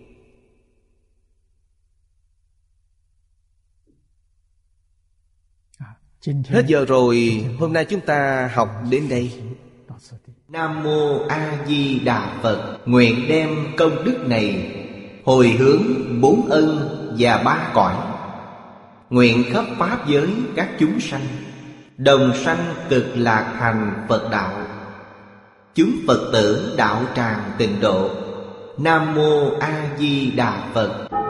Hết giờ rồi, hôm nay chúng ta học đến đây. Nam Mô A Di Đà Phật. Nguyện đem công đức này hồi hướng bốn ân và ba cõi. Nguyện khắp pháp giới các chúng sanh đồng sanh cực lạc thành Phật đạo. Chúng Phật tử đạo tràng tịnh độ. Nam Mô A Di Đà Phật.